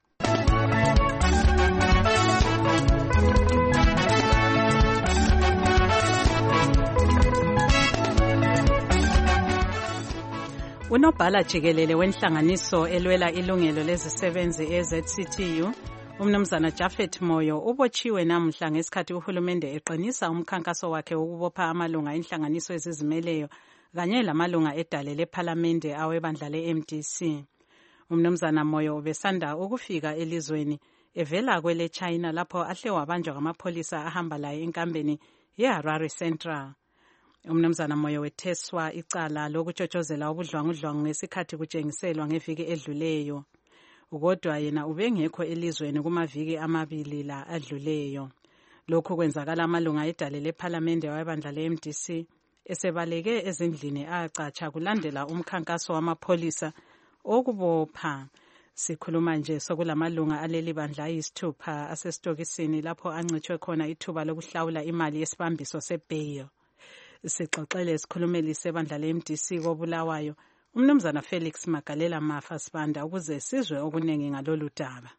Unobhala jikelele wenhlanganiso elwela ilungelo lezisebenzi e-Z C T U, umnumzana Jafet Moyo, ubotshiwe namhla ngesikhathi uhulumende eqinisa umkhankaso wakhe wokubopha amalunga enhlanganiso ezizimeleyo kanye lamalunga edale lephalamende awebandla le-M D C. Umnumzana Moyo ubesanda ukufika elizweni evela kwele China lapho ahle wabanjwa ngamapholisa ahamba laye enkambeni ye-Harare Central. Umnumzana Moyo wetheswa icala lokutshotshozela ubudlwangudlwangu ngesikhathi kutshengiselwa ngeviki edluleyo. Ukodwa yena ubengekho elizweni kumaviki amabili la adluleyo. Lokhu kwenzakala amalunga edale lephalamende webandla le-M D C esebaleke ezindlini acatsha kulandela umkhankaso wamapholisa okubopha. Sikhuluma nje sokulamalunga aleli bandla ayisithupha asesitokisini lapho ancitshwe khona ithuba lokuhlawula imali yesibambiso seBail. Sixoxele isikhulumeli sebandla le-M D C kobulawayo umnumzana Felix Magalela Mafa Sibanda ukuze sizwe okunengi ngalolu daba.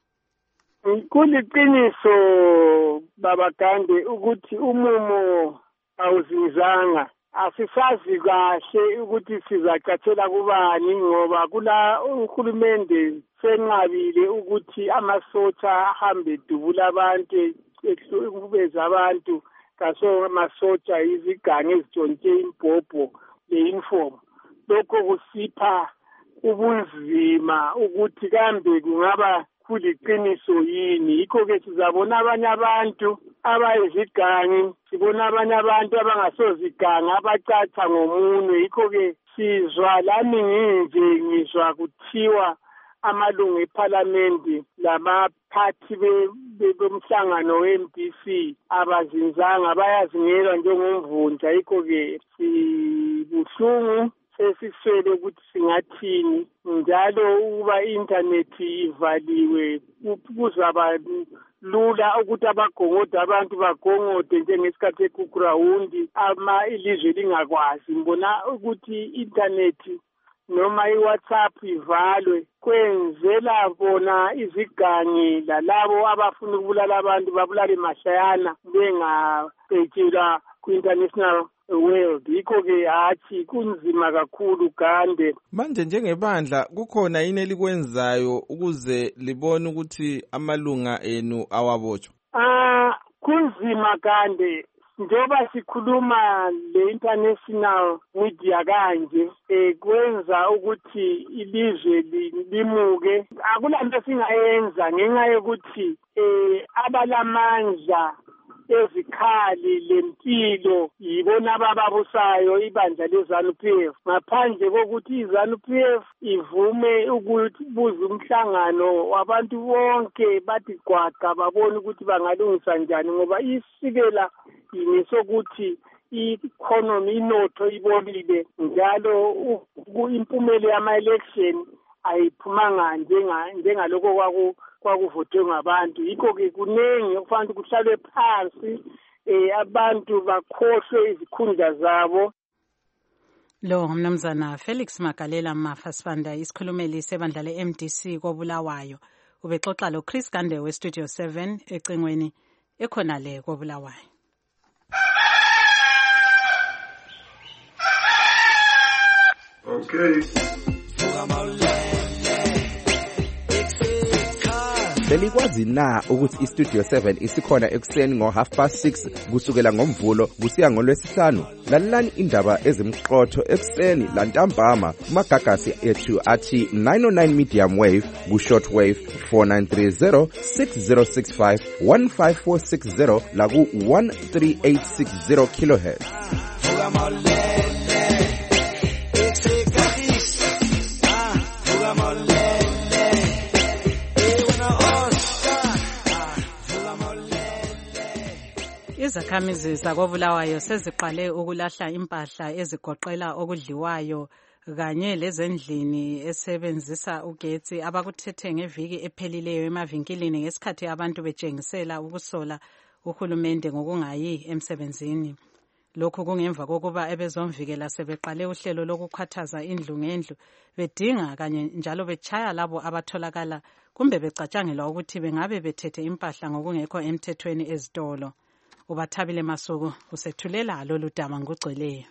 Kuliqiniso baba Gande ukuthi umumo awuzizanga. Asisazi kahle ukuthi sizacathela kubani ngoba kula uhulumende senqabile ukuthi amasotsha ahambe dubula abantu ekubeza abantu kaso amasotsha izigange ezitshontshe imbhobho le-uniform. Lokho kusipha ubunzima ukuthi kambe kungaba kuliqiniso yini. Yikho-ke sizabona abanye abantu abayizigange, sibona abanye abantu abangasoziganga abacaca ngomunwe. Yikho-ke sizwa lami nginje ngizwa kuthiwa amalungu ephalamende labaphathi bomhlangano we-M D C abazinzanga bayazingela njengomvunja. Yikho-ke sibuhlungu sesiswele ukuthi singathini njalo ukuba i-intanethi ivaliwe kuzaba lula ukuthi abagongode abantu bagongode njengesikhathi ekugrawundi ama ilizwe lingakwazi. Mbona ukuthi i-intanethi noma i-WhatsApp ivalwe kwenzela bona izigangi lalabo abafuna ukubulala abantu babulale mahlayana bengabhetshelwa ku-international world. Yikho-ke hathi kunzima kakhulu Gande. Manje njengebandla kukhona yini elikwenzayo ukuze libone ukuthi amalunga enu awabotshwa? Ah, kunzima Gande. Njengoba sikhuluma le-international media kanje eh kwenza ukuthi ilizwe limuke. Akulanto singayenza ngenxa yokuthi eh abalamandla ezikhali lempilo yibona abababusayo ibandla leZANU P F. Ngaphandle kokuthi iZANU P F ivume ukuthi buza umhlangano wabantu bonke bathi gwaqa babone ukuthi bangalungisa njani ngoba isikela yisokuthi i-economy inotho ibonile njalo impumela yama-election ayiphumanga njengalokho kwaku kwakuvotwe ngabantu. Yikho-ke kuningi okufanele kuhlalwe phansi eh abantu bakhohlwe izikhundla zabo. Lo ngumnumzana Felix Magalela Mafa Sibanda isikhulumeli sebandla le-M D C kobulawayo ubexoxa lo Chris Gande we Studio seven ecingweni ekhona le kobulawayo. Okay. Belikwazi na ukuthi iStudio seven isikhona ekuseni ngo half past six kusukela ngomvulo kusiya ngolwesihlanu. Lalelani indaba ezimqotho ekuseni lantambama kumagagasi ethu athi nine oh nine medium wave ku short wave four nine three zero six zero six five one five four six zero la ku one three eight six zero kilohertz. Izakhamizi zakoBulawayo seziqale ukulahla impahla ezigoqela okudliwayo kanye lezendlini esebenzisa ugetsi abakuthethe ngeviki ephelileyo emavinkilini ngesikhathi abantu betshengisela ukusola uhulumende ngokungayi emsebenzini. Lokhu kungemva kokuba ebezomvikela sebeqale uhlelo lokukhwathaza indlu ngendlu bedinga kanye njalo betshaya labo abatholakala kumbe becatshangelwa ukuthi bengabe bethethe impahla ngokungekho emthethweni ezitolo. Ubathabile Masuku usethulela lolu daba ngugcweleyo.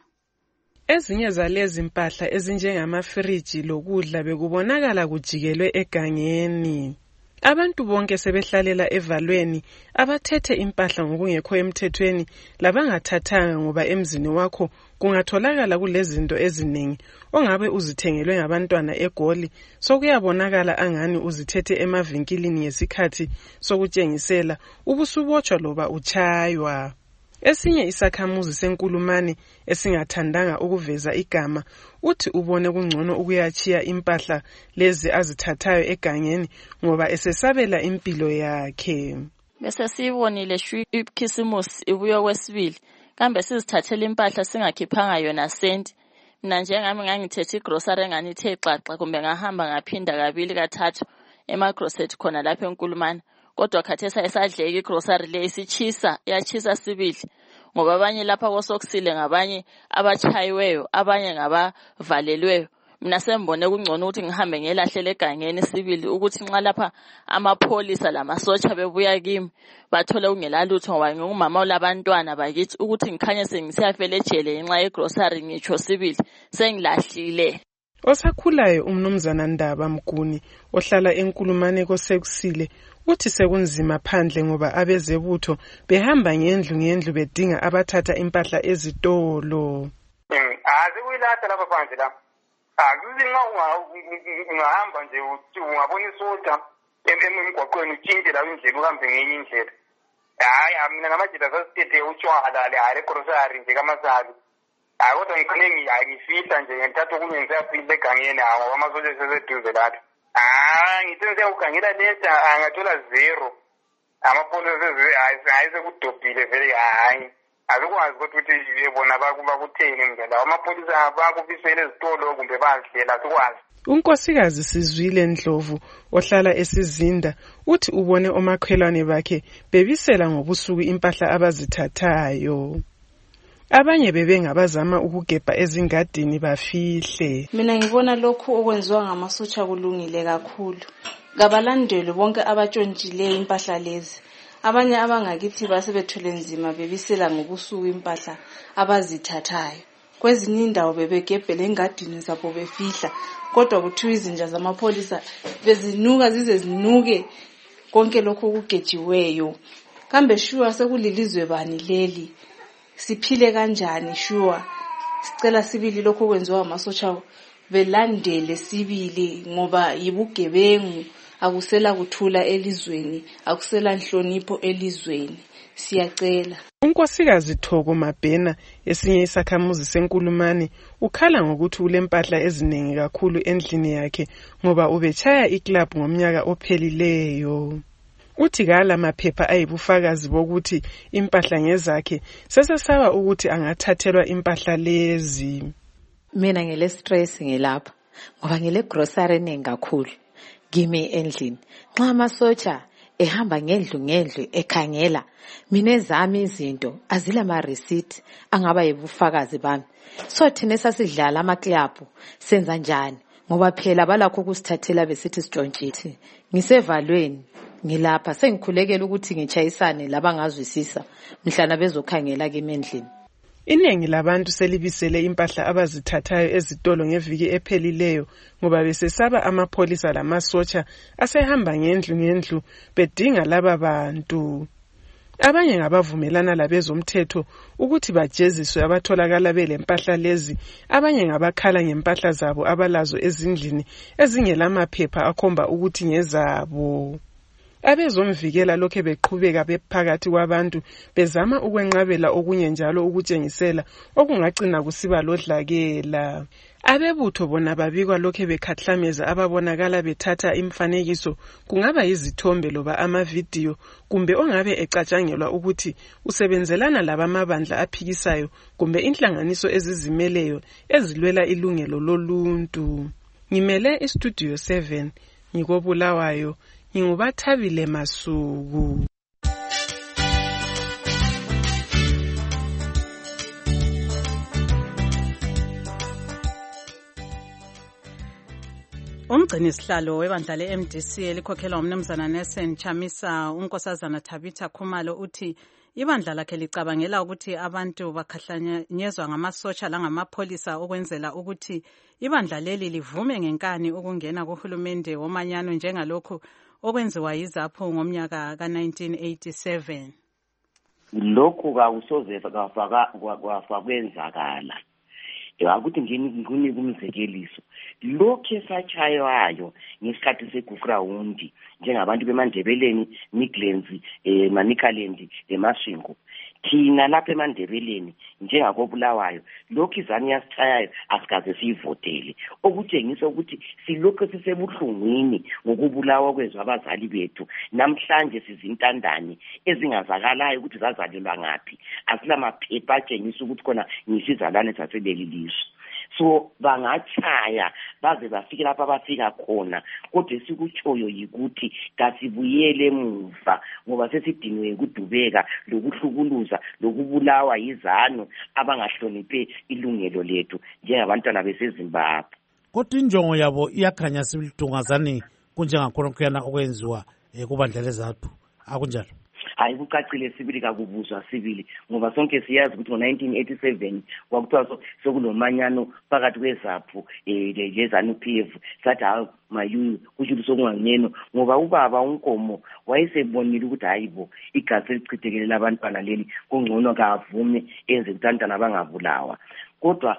Ezinye zalezi impahla ezinjengamafriji lokudla bekubonakala kujikelwe egangeni. Abantu bonke sebehlalela evalweni abathethe impahla ngokungekho emthethweni labangathathanga ngoba emzini wakho kungatholakala kulezinto eziningi ongabe uzithengelwe ngabantwana eGoli sokuyabonakala angani uzithethe emavinkilini ngesikhathi sokutshengisela ubusubotshwa loba uchaywa. Esinye isakhamuzi senkulumane esingathandanga ukuveza igama uthi ubone kungcono ukuyachiya impahla lezi azithathayo egangeni ngoba esesabela impilo yakhe. Bese sibonile shu ikhisimusi ibuyo kwesibili kambe sizithathela impahla singakhiphanga yona senti. Mina njengami ngangithethe igrocery engani ithe xaxa kumbe ngahamba ngaphinda kabili kathathu emagrocery khona lapha enkulumane. Kodwa khathesa esadleka igrocery le isichisa yachisa sibili ngoba abanye lapha kosokusile ngabanye abachayiweyo abanye ngabavalelweyo. Mina sembone kungcono ukuthi ngihambe ngelahlele egangeni sibili ukuthi nxa lapha amapholisa lamasotsha bebuya kimi bathole kungelalutho ngoba ngumama olabantwana bakithi ukuthi ngikhanye sengisiyafela ejele ngenxa yegrocery ngitsho sibili sengilahlile. Osakhulayo umnumzana Ndaba Mguni ohlala enkulumane kosekusile uthi sekunzima phandle ngoba abezebutho behamba ngendlu ngendlu bedinga abathatha impahla ezitolo. Azi kuyilapha lapha phandle la. Akuzinga ungahamba nje ungabona isota emgwaqweni utshintshe la indlela uhambe ngenye indlela. Hayi mina ngamajita sasithethe utshwala le hale grocery nje kamasali. Hayi kodwa ngikhoneni ngifihla nje ngithatha okunye ngisiyafihla egangeni hawo amasotsha seseduze lathi. Ah, ngithenze ukugangela leta angathola zero. Amapolisa ayise kudobhile vele hayi. Akukwazi ukuthi yebona bakuba kutheni ngela amapolisa bakufisela ezitolo kumbe bazihlela sikwazi. Unkosikazi Sizwile Ndlovu ohlala eSizinda uthi ubone omakhelwane bakhe bebisela ngobusuku impahla abazithathayo. Abanye bebengabazama ukugebha ezingadini bafihle. Mina ngibona lokhu okwenziwa ngamasotsha kulungile kakhulu. Ngabalandeli bonke abatshontshileyo impahla lezi. Abanye abangakithi basebethole nzima bebisela ngobusuku impahla abazithathayo. Kwezinye indawo bebegebhela engadini zabo befihla kodwa kuthiwa izinja zamapolisa bezinuka zize zinuke konke lokho okugejiweyo. Kambe shuwa sekulilizwe bani leli? Siphile kanjani shuwa? Sicela sibili lokho kwenziwa amasotsha belandele sibili ngoba yibugebengu. Akusela kuthula elizweni, akusela inhlonipho elizweni. Siyacela. Unkosikazi Thoko Mabhena esinye isakhamuzi senkulumane ukhala ngokuthi ulempahla eziningi kakhulu endlini yakhe ngoba ubechaya iclub ngomnyaka ophelileyo. Uthi kala maphepha ayibufakazi bokuthi impahla ngezakhe sesesaba ukuthi angathathelwa impahla lezi. Mina ngile stress ngilapha ngoba ngile grocery eningi kakhulu. Kimi endlini nxa amasotsha ehamba ngendlu ngendlu ekhangela mina ezami izinto azila ma receipt angaba yibufakazi bami. So thina sasidlala ama club senza njani ngoba phela balakho ukusithathela besithi sitshontshithi. Ngisevalweni ngilapha sengikhulekela ukuthi ngitshayisane labangazwisisa mhlana bezokhangela kimi endlini. Iningi labantu selibisele impahla abazithathayo ezitolo ngeviki ephelileyo ngoba besesaba amapolisa lamasotsha asehamba ngendlu ngendlu bedinga laba bantu. Abanye ngabavumelana labezomthetho ukuthi bajeziswe abatholakala belempahla lezi, abanye ngabakhala ngempahla zabo abalazo ezindlini ezingelamaphepha akhomba ukuthi ngezabo. Abezomvikela lokho beqhubeka bephakathi kwabantu bezama ukwenqabela okunye njalo ukutshengisela okungagcina kusiba lodlakela. Abebutho bona babikwa lokhe bekhathlameza ababonakala bethatha imfanekiso kungaba yizithombe loba amavidiyo kumbe ongabe ecatshangelwa ukuthi usebenzelana labamabandla aphikisayo kumbe inhlanganiso ezizimeleyo ezilwela ilungelo loluntu. Ngimele iStudio seven ngikobulawayo ngingubathabile Masuku. Umgcini sihlalo webandla le-M D C elikhokhelwa umnumzana Nelson Chamisa unkosazana Tabitha Khumalo uthi ibandla lakhe licabangela ukuthi abantu bakhahlanyezwa ngamasotsha langamapholisa ukwenzela ukuthi ibandla leli livume ngenkani ukungena kuhulumende womanyano njengalokhu okwenziwa yizapho ngomnyaka ka nineteen eighty-seven. Lokhu kakusoze kwafa kwenzakala. Akuthi ngini kumzekeliso lokho esatshaywayo ngesikhathi segurawundi njengabantu beMandebeleni, Midlands, eh Manicaland, eMashingo. Thina lapha eMandebeleni njengakobulawayo lokho izani yasichayayo asikaze siyivotele okutshengisa ukuthi silokho sisebuhlungwini ngokubulawa kwezwa abazali bethu. Namhlanje sizintandane ezingazakalayo ukuthi zazalelwa ngapi, asilamaphepha atshengisa ukuthi khona ngisizalane saseleli lizwe. So bangachaya baze bafike lapha bafika khona kodwa esikutshoyo yikuthi kasibuyele emuva ngoba sesidiniwe ukudubeka lokuhlukuluza lokubulawa yizano abangahloniphe ilungelo lethu njengabantwana beseZimbabwe. Kodwa injongo yabo iyakhanya sibilitungazani kunjengakhona kuyana okwenziwa kubandla lezathu akunjalo. Hayi kucacile sibili kakubuzwa sibili ngoba sonke siyazi ukuthi ngo nineteen eighty-seven kwakuthiwa sokulomanyano phakathi kwezaphu eh lezanu P F sathi hayi mayu kusho ukuthi sokungangeno ngoba ubaba uNkomo wayesebonile ukuthi hayibo igazi elichithekele labantwana leli kungcono kavume enze ukutantana bangabulawa. Kodwa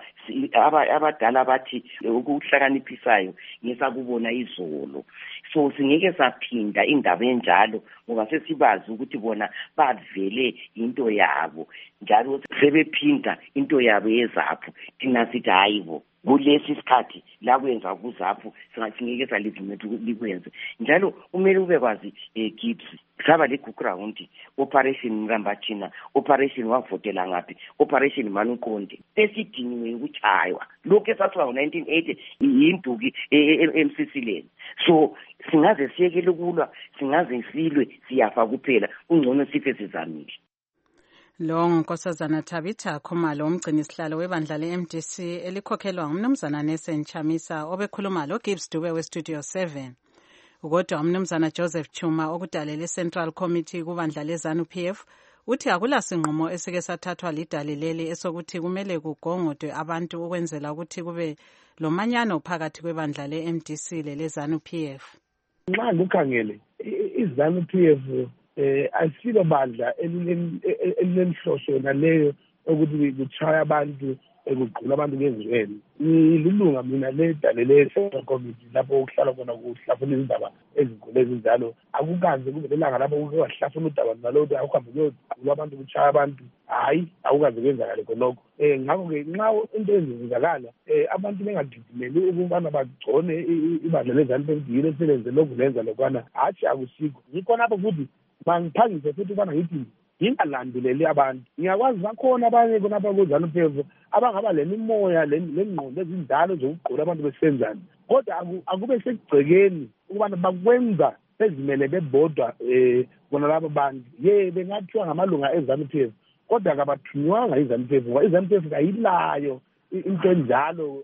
abadala bathi ukuhlakaniphisayo ngesakubona izolo. So singeke saphinda indaba enjalo ngoba sesibazi ukuthi bona bavele into yabo njalo sebephinda into yabo yezaphu thina sithi hayibo kulesi sikhathi la kwenza kuzaphu singathingeke salivume likwenze njalo umele ube kwazi Gibbs saba le ground operation Mrambathina operation wavotela ngapi operation Manukonde sesidiniwe ukuchaywa lokho esathiwa ngo nineteen eighty yinduki M C C leni. So singaze siyekele kulwa singaze silwe siyafa kuphela ungcono sife sizamile. Lo nkosazana Tabitha Khumalo umgcini sihlalo webandla le-M D C elikhokhelwa ngumnumzana Nelson Chamisa obekhuluma lo Gibbs Dube we-Studio seven. Ukodwa umnumzana Joseph Chuma okudalela Central Committee kubandla lezanu P F uthi akula sinqumo esike sathathwa lidali leli esokuthi kumele kugongodwe abantu ukwenzela ukuthi kube lomanyano phakathi kwebandla le-M D C lelezanu P F. Nxa kukhangele izanu P F eh asilo bandla elinenhloso naleyo ukuthi kuchaya abantu ekugqula abantu ngezweni. Ngilunga mina le dalele Central Committee lapho ukuhlala khona kuhlafuna izindaba ezinkulu ezinjalo akukaze kube lelanga lapho kuhlafuna udaba nalowo akuhambe kuyogqula abantu kuchaya abantu hayi akukaze kwenzakale khonokho. Eh ngakho ke nxa into ezenzakala eh abantu bengadidimeli ukubana bagcone ibandla lezanu bengiyile esebenze lokulenza lokwana hathi akusikho yikho lapho futhi bangiphangise futhi ubana ngithi ingalandeleli abantu ngiyakwazi bakhona abanye konapha kuzanu P F abangaba lemimoya lengqondo ezindalo zokugqula abantu besenzana kodwa akube sekugcekeni ukubana bakwenza bezimele bebodwa eh bona labo bantu ye bengathiwa ngamalunga ezanu P F kodwa kabathunywanga izanu P F ngoba izanu P F kayilayo into enjalo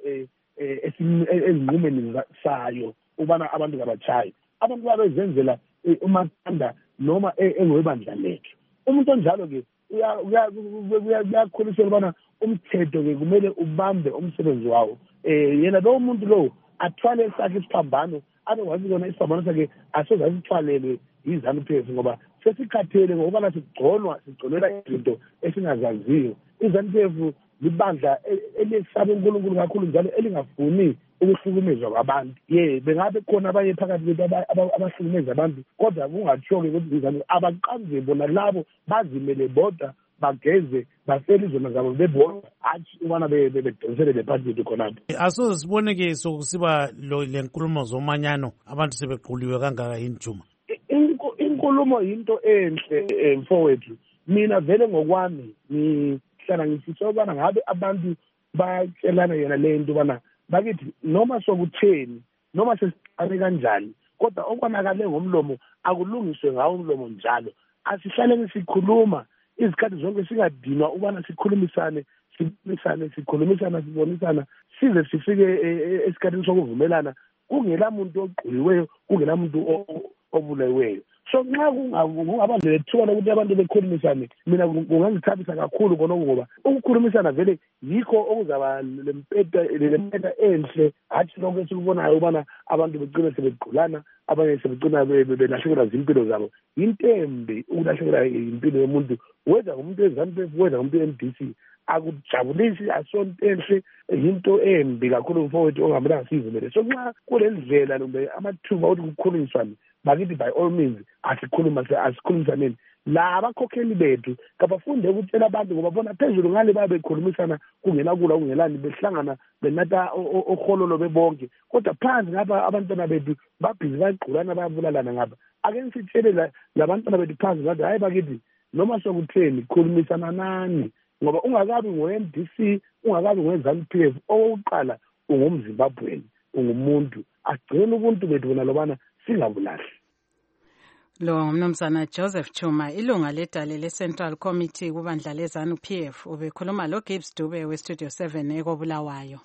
ezinqumeni sayo ubana abantu kabachayi abantu babezenzela umathanda noma engwebandla lethu. Umuntu onjalo ke uyakholisela ubana umthetho ke kumele ubambe umsebenzi wawo. Eh yena lo muntu lo athwale sakhe isiphambano abe wazi kona isiphambano sakhe asoze asithwalele izanu P F ngoba sesikhathele ngoba sigconwa sigconela izinto esingazaziyo. Izanu P F libandla elesaba uNkulunkulu kakhulu njalo elingafuni ukuhlukumezwa kwabantu. Ye bengabe khona abanye phakathi kwethu abahlukumeza abantu kodwa kungathiyo ke ukuthi izanu abaqanze bona labo bazimele bodwa bageze basele izona zabo bebona athi ubana bedonsele le party yethu khonapho. Asoze sibone-ke sokusiba le nkulumo zomanyano abantu sebequliwe kangaka yini Juma? Inkulumo yinto enhle mfowethu. Mina vele ngokwami ngihlala ngifisa ubana ngabe abantu batshelana yona le nto ubana bakithi noma sokutheni noma sesiqale kanjani kodwa okwanakale ngomlomo akulungiswe ngawo umlomo njalo. Asihlale sikhuluma izikhathi zonke singadinwa ubana sikhulumisane sikhulumisane sikhulumisana sibonisana size sifike esikhathini sokuvumelana kungela muntu oqhuliweyo kungela muntu obuleweyo. So nxa kungaba lethuba lokuthi abantu bekhulumisane mina kungangithabisa kakhulu khona ngoba ukukhulumisana vele yikho okuzaba lempeta lempeta enhle hathi lonke sikubonayo ubana abantu begcina sebegqulana abanye sebegcina belahlekelwa izimpilo zabo. Intembe ukulahlekelwa impilo yomuntu weza umuntu eZANU-P F weza umuntu e-M D C akujabulisi asontenhle into embi kakhulu mfowethu ongamelanga sivumele. So nxa kulendlela lombe amathuba ukuthi kukhulunyiswane bakithi by all means asikhuluma asikhulumisaneni la abakhokheli bethu kabafunde ukutshela abantu ngoba bona phezulu ngale babekhulumisana kungela kula kungelani behlangana benata ohololo bebonke kodwa phansi ngapha abantwana bethu babhizi bagqulana bayabulalana ngapha. Ake ngisitshele labantwana bethu phansi ngathi hayi bakithi noma sokutheni khulumisana nani ngoba ungakabi ngo-M D C ungakabi ngo-ZANU-P F owokuqala ungumzimbabweni ungumuntu agcine ubuntu bethu bona lobana singabulahli. Lo ngumnumzana Joseph Chuma ilunga ledale le-Central Committee kubandla le-ZANU-P F ubekhuluma lo Gibbs Dube we-Studio seven ekobulawayo.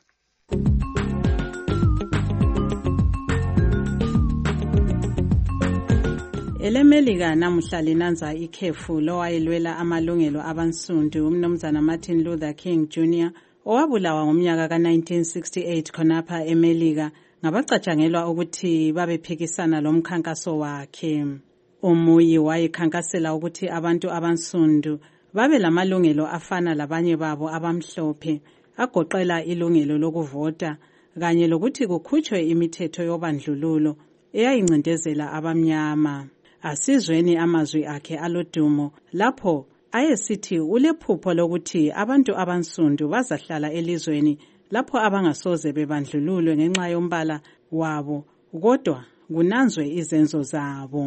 EleMelika namuhla linanza ikhefu lowayelwela amalungelo abansundu umnumzana Martin Luther King Junior owabulawa ngomnyaka ka nineteen sixty-eight khonapha eMelika ngabacatshangelwa ukuthi babephikisana lomkhankaso wakhe. Umuyi wayekhankasela ukuthi abantu abansundu babe lamalungelo afana labanye babo abamhlophe agoqela ilungelo lokuvota kanye lokuthi kukhutshwe imithetho yobandlululo eyayincindezela abamnyama. Asizweni amazwi akhe alodumo lapho ayesithi ulephupho lokuthi abantu abansundu bazahlala elizweni lapho abangasoze bebandlululwe ngenxa yombala wabo kodwa kunanzwe izenzo zabo.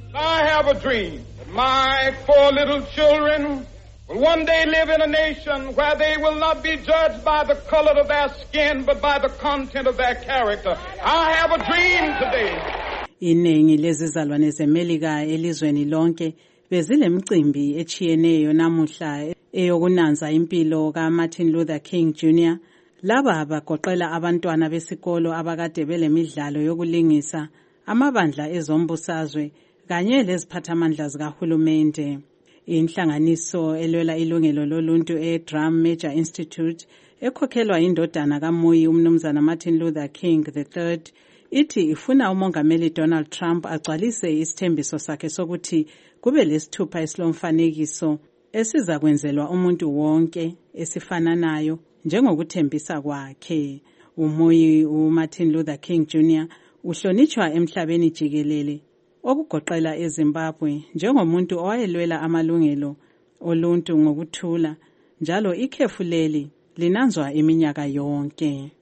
I have a dream that my four little children will one day live in a nation where they will not be judged by the color of their skin but by the content of their character. I have a dream today. Iningi lezizalwane zeMelika elizweni lonke bezilemicimbi echiyeneyo namuhla eyokunanza impilo kaMartin Luther King Junior Laba bagoqela abantwana besikolo abakade belemidlalo yokulingisa amabandla ezombusazwe kanye leziphathamandla zikahulumende. Inhlanganiso elwela ilungelo loluntu eDrum Major Institute ekhokhelwa indodana kaMuyi umnumzana Martin Luther King the third ithi ifuna umongameli Donald Trump agcwalise isithembiso sakhe sokuthi kube lesithupha esilomfanekiso esiza kwenzelwa umuntu wonke esifananayo njengokuthembisa kwakhe. Umuyi uMartin Luther King Junior uhlonitshwa emhlabeni jikelele okugoqela eZimbabwe njengomuntu owayelwela amalungelo oluntu ngokuthula njalo ikhefu leli linanzwa iminyaka yonke.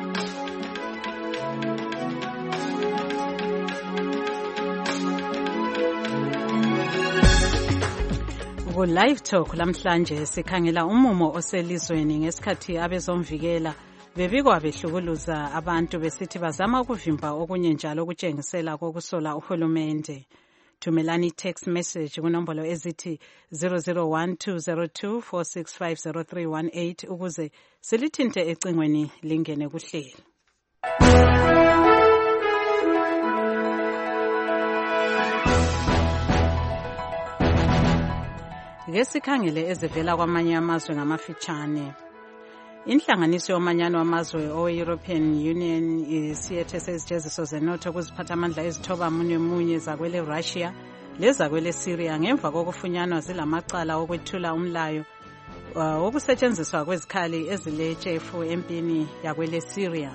Live Talk lamhlanje sikhangela umumo oselizweni ngesikhathi abezomvikela bebikwa behlukuluza abantu besithi bazama ukuvimba okunye njalo okutshengisela kokusola uhulumende. Thumelani text message kunombolo ezithi zero zero one two zero two four six five zero three one eight ukuze silithinte ecingweni lingene kuhlelo. Ngesikhangele ezivela kwamanye amazwe ngamafitshane. Inhlanganiso yomanyano wamazwe owe-European Union isiyethese izijeziso zenotho kuziphathamandla ezithoba munye munye zakwele Russia lezakwele Syria ngemva kokufunyanwa zilamacala okwethula umlayo uh, wokusetshenziswa kwezikhali eziletshefu empini yakwele Syria.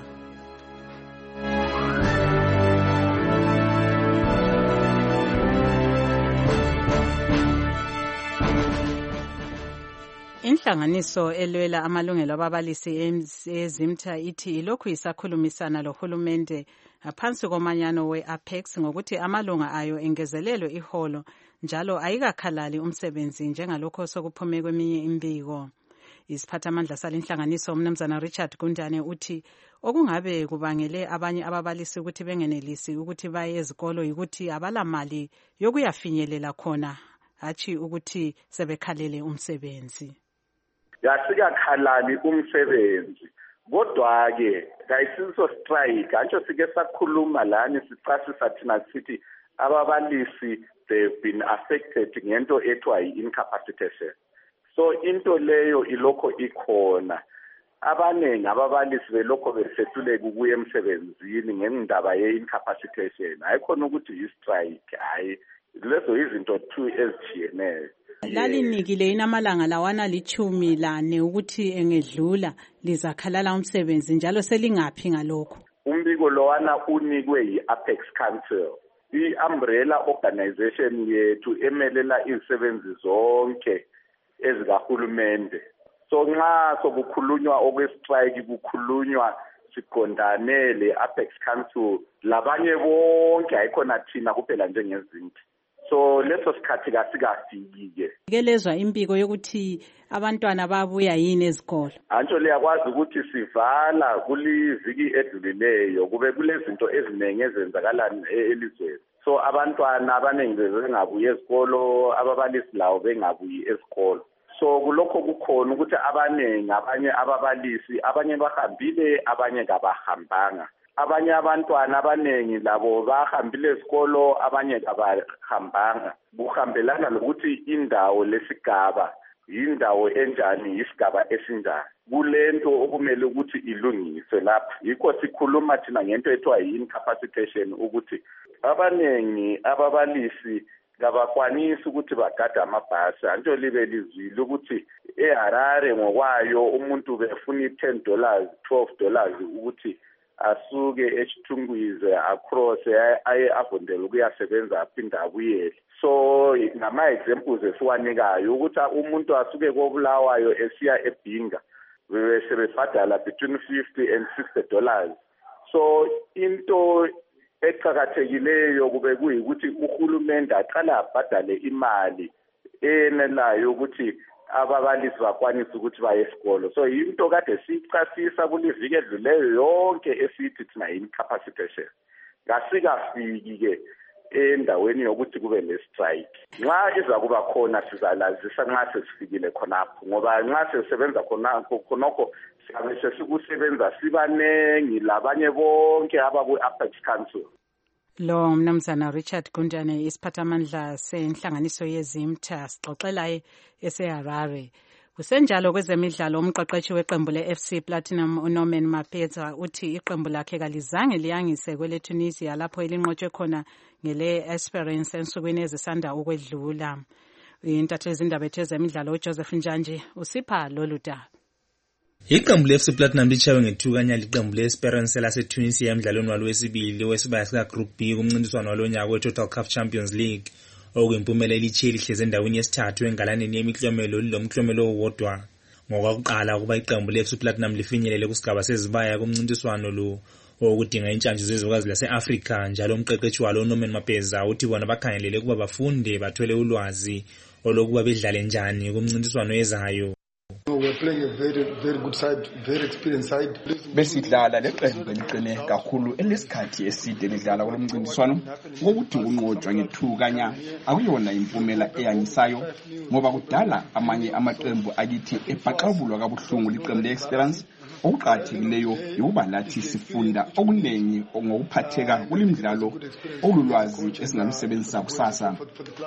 inhlanganiso elwela amalungelo ababalisi eZimta ithi ilokhu isakhulumisana lohulumende ngaphansi komanyano we-Apex ngokuthi amalunga ayo engezelelwe iholo njalo ayikakhalali umsebenzi njengalokho sokuphume kweminye imbiko. Isiphathamandla salenhlanganiso umnumzana Richard Gundane uthi okungabe kubangele abanye ababalisi ukuthi bengenelisi ukuthi baye ezikolo ukuthi abalamali yokuyafinyelela khona hathi ukuthi sebekhalele umsebenzi. Yasikakhalali umsebenzi kodwa ke kayisiso strike antsho sike sakhuluma lani sicasisa thina sithi ababalisi they've been affected ngento ethiwa yi-incapacitation. So into leyo ilokho ikhona. Abaningi ababalisi belokho besetuleka ukuya emsebenzini ngendaba ye-incapacitation. Hayikhona ukuthi yi-strike, hayi lezo izinto two ezijiyeneyo. Lalinikile inamalanga lawana lichumi lane ukuthi engedlula lizakhalala umsebenzi njalo selingaphi ngalokho. Umbiko lowana unikwe yi-Apex Council. I-umbrella organization yethu emelela izisebenzi zonke ezikahulumende. So nxa sokukhulunywa okwe-strike kukhulunywa siqondane le-Apex Council labanye bonke ayikhona thina kuphela njengezinto. So leso sikhathi kasikafiki-ke. Kelezwa impiko yokuthi abantwana babuya yini ezikolo. Antsho liyakwazi ukuthi sivala kuliviki edlulileyo kube kulezinto eziningi ezenzakala elizweni. So abantwana abaningi bebengabuyi ezikolo, ababalisi lawo bengabuyi ezikolo. So kulokho kukhona ukuthi abaningi abanye ababalisi abanye bahambile abanye kabahambanga. Abanye abantwana abaningi labo bahambile ezikolo abanye kabahambanga. Kuhambelana lokuthi indawo lesigaba yindawo enjani isigaba esinjani. Kulento okumele ukuthi ilungiswe lapha. Yikho sikhuluma thina ngento ethiwa yi-incapacitation ukuthi abaningi ababalisi kabakwanisi ukuthi bagada amabhasi. Anto libe lizwile ukuthi eHarare ngokwayo umuntu befuna ten dollars, twelve dollars ukuthi asuke eChitungwize across aye avondela ukuyasebenza aphinda abuyele. So ngama examples esiwanikayo ukuthi umuntu asuke koBulawayo esiya eBhinga bese befadala between fifty and sixty dollars. So into eqhakathekileyo kube kuyikuthi uhulumende aqala abhadale imali enelayo ukuthi ababalisi bakwanisa ukuthi baye esikolo. So into kade sicasisa kuliviki edluleyo yonke esithi thina incapacitation. Ngasikafiki-ke endaweni yokuthi kube ne-strike. Nxa iza kuba khona sizalazisa nxa sesifikile khonapho ngoba nxa sesebenza khonapho khonokho siyabe sesikusebenza sibanengi labanye bonke abaku-Apex Council. Lo mnumzana Richard Gundane isiphathamandla senhlanganiso yeZimta sixoxelayo eseHarare. Kusenjalo kwezemidlalo umqeqeshi weqembu le-F C Platinum uNorman Mapeza uthi iqembu lakhe kalizange liyangise kwele Tunisia lapho elinqotshwe khona ngele Esperance ensukwini ezisanda ukwedlula. Intatheli zindaba ezemidlalo uJoseph Njanje usipha lolu daba. Iqembu le-F C Platinum lichawe ngethukanya liqembu le-Esperance lase-Tunisia emdlalweni walo wesibili wesibaya sika-Group B kumncintiswano walonyaka we-Total Cup Champions League okuyimpumelelo elithi lihleze endaweni yesithathu engalaneni yemiklomelo lilomklomelo owodwa. Ngokwakuqala kuba iqembu le-F C Platinum lifinyelele kusigaba sezibaya kumncintiswano lo okudinga intshantshu zezwekazi lase-Afrika njalo umqeqeshi walo uNorman Mapeza uthi bona bakhangelele ukuba bafunde bathole ulwazi olokuba bedlale njani kumncintiswano ezayo. We're playing a very, very good side, very experienced side. Besidlala leqembu eliqine kakhulu elisikhathi eside lidlala kulomncintiswano ngokuthi unqotshwa ngethukanya akuyona impumela eyangisayo ngoba kudala amanye amaqembu akithi ebhaqabulwa kabuhlungu liqembu le-Esperance. Okuqhathileyo yokuba lathi sifunda okuningi ngokuphatheka kulimdlalo olulwazi esingamsebenzisa kusasa.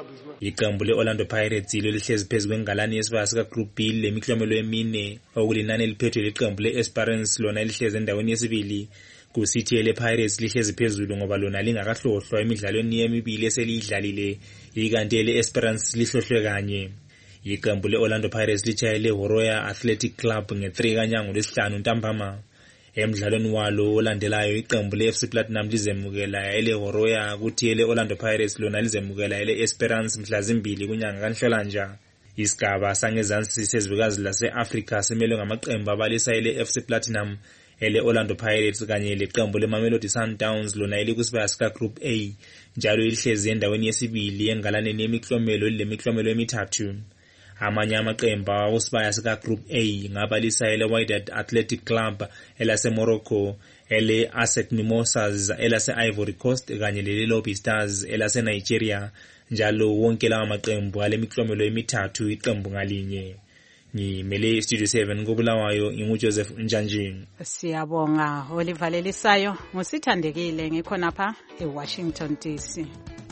Iqembu le-Orlando Pirates ilo lihlezi phezu kwengalani yesibaya sika-Group B lemiklomelo emine okulinani eliphethwe liqembu le-Esperance lona lihlezi endaweni yesibili. Kusithi ele-Pirates lihlezi phezulu ngoba lona lingakahlohlwa emidlalweni emibili eseliyidlalile ikanti ele-Esperance lihlohlwe kanye. Iqembu le-Orlando Pirates litshayele Horoya Athletic Club nge-three kanyango lesihlanu ntambama. Emdlalweni walo olandelayo iqembu le-F C Platinum lizemukela ele Horoya kuthi ele Orlando Pirates lona lizemukela ele Esperance mhla zimbili kunyanga kaNhlolanja. Isigaba sangezansi sezwekazi lase-Africa simelwe ngamaqembu abalisa ele-F C Platinum, ele-Orlando Pirates kanye leqembu le-Mamelodi Sundowns lona elikusibaya sika-Group A, njalo ilihlezi endaweni yesibili engalaneni yemiklomelo elemiklomelo emithathu. Amanye amaqembu akusibaya sika-Group A ngabalisa ele-Wydad Athletic Club elase-Morocco, ele-ASEC Mimosas elase-Ivory Coast kanye lele-Lobby Stars elase-Nigeria, njalo wonke lawa maqembu alemiklomelo emithathu iqembu ngalinye. Ngimele Studio seven koBulawayo nginguJoseph Njanjini. Siyabonga Oliver Lelisayo, ngusithandekile ngikhonapha eWashington D C.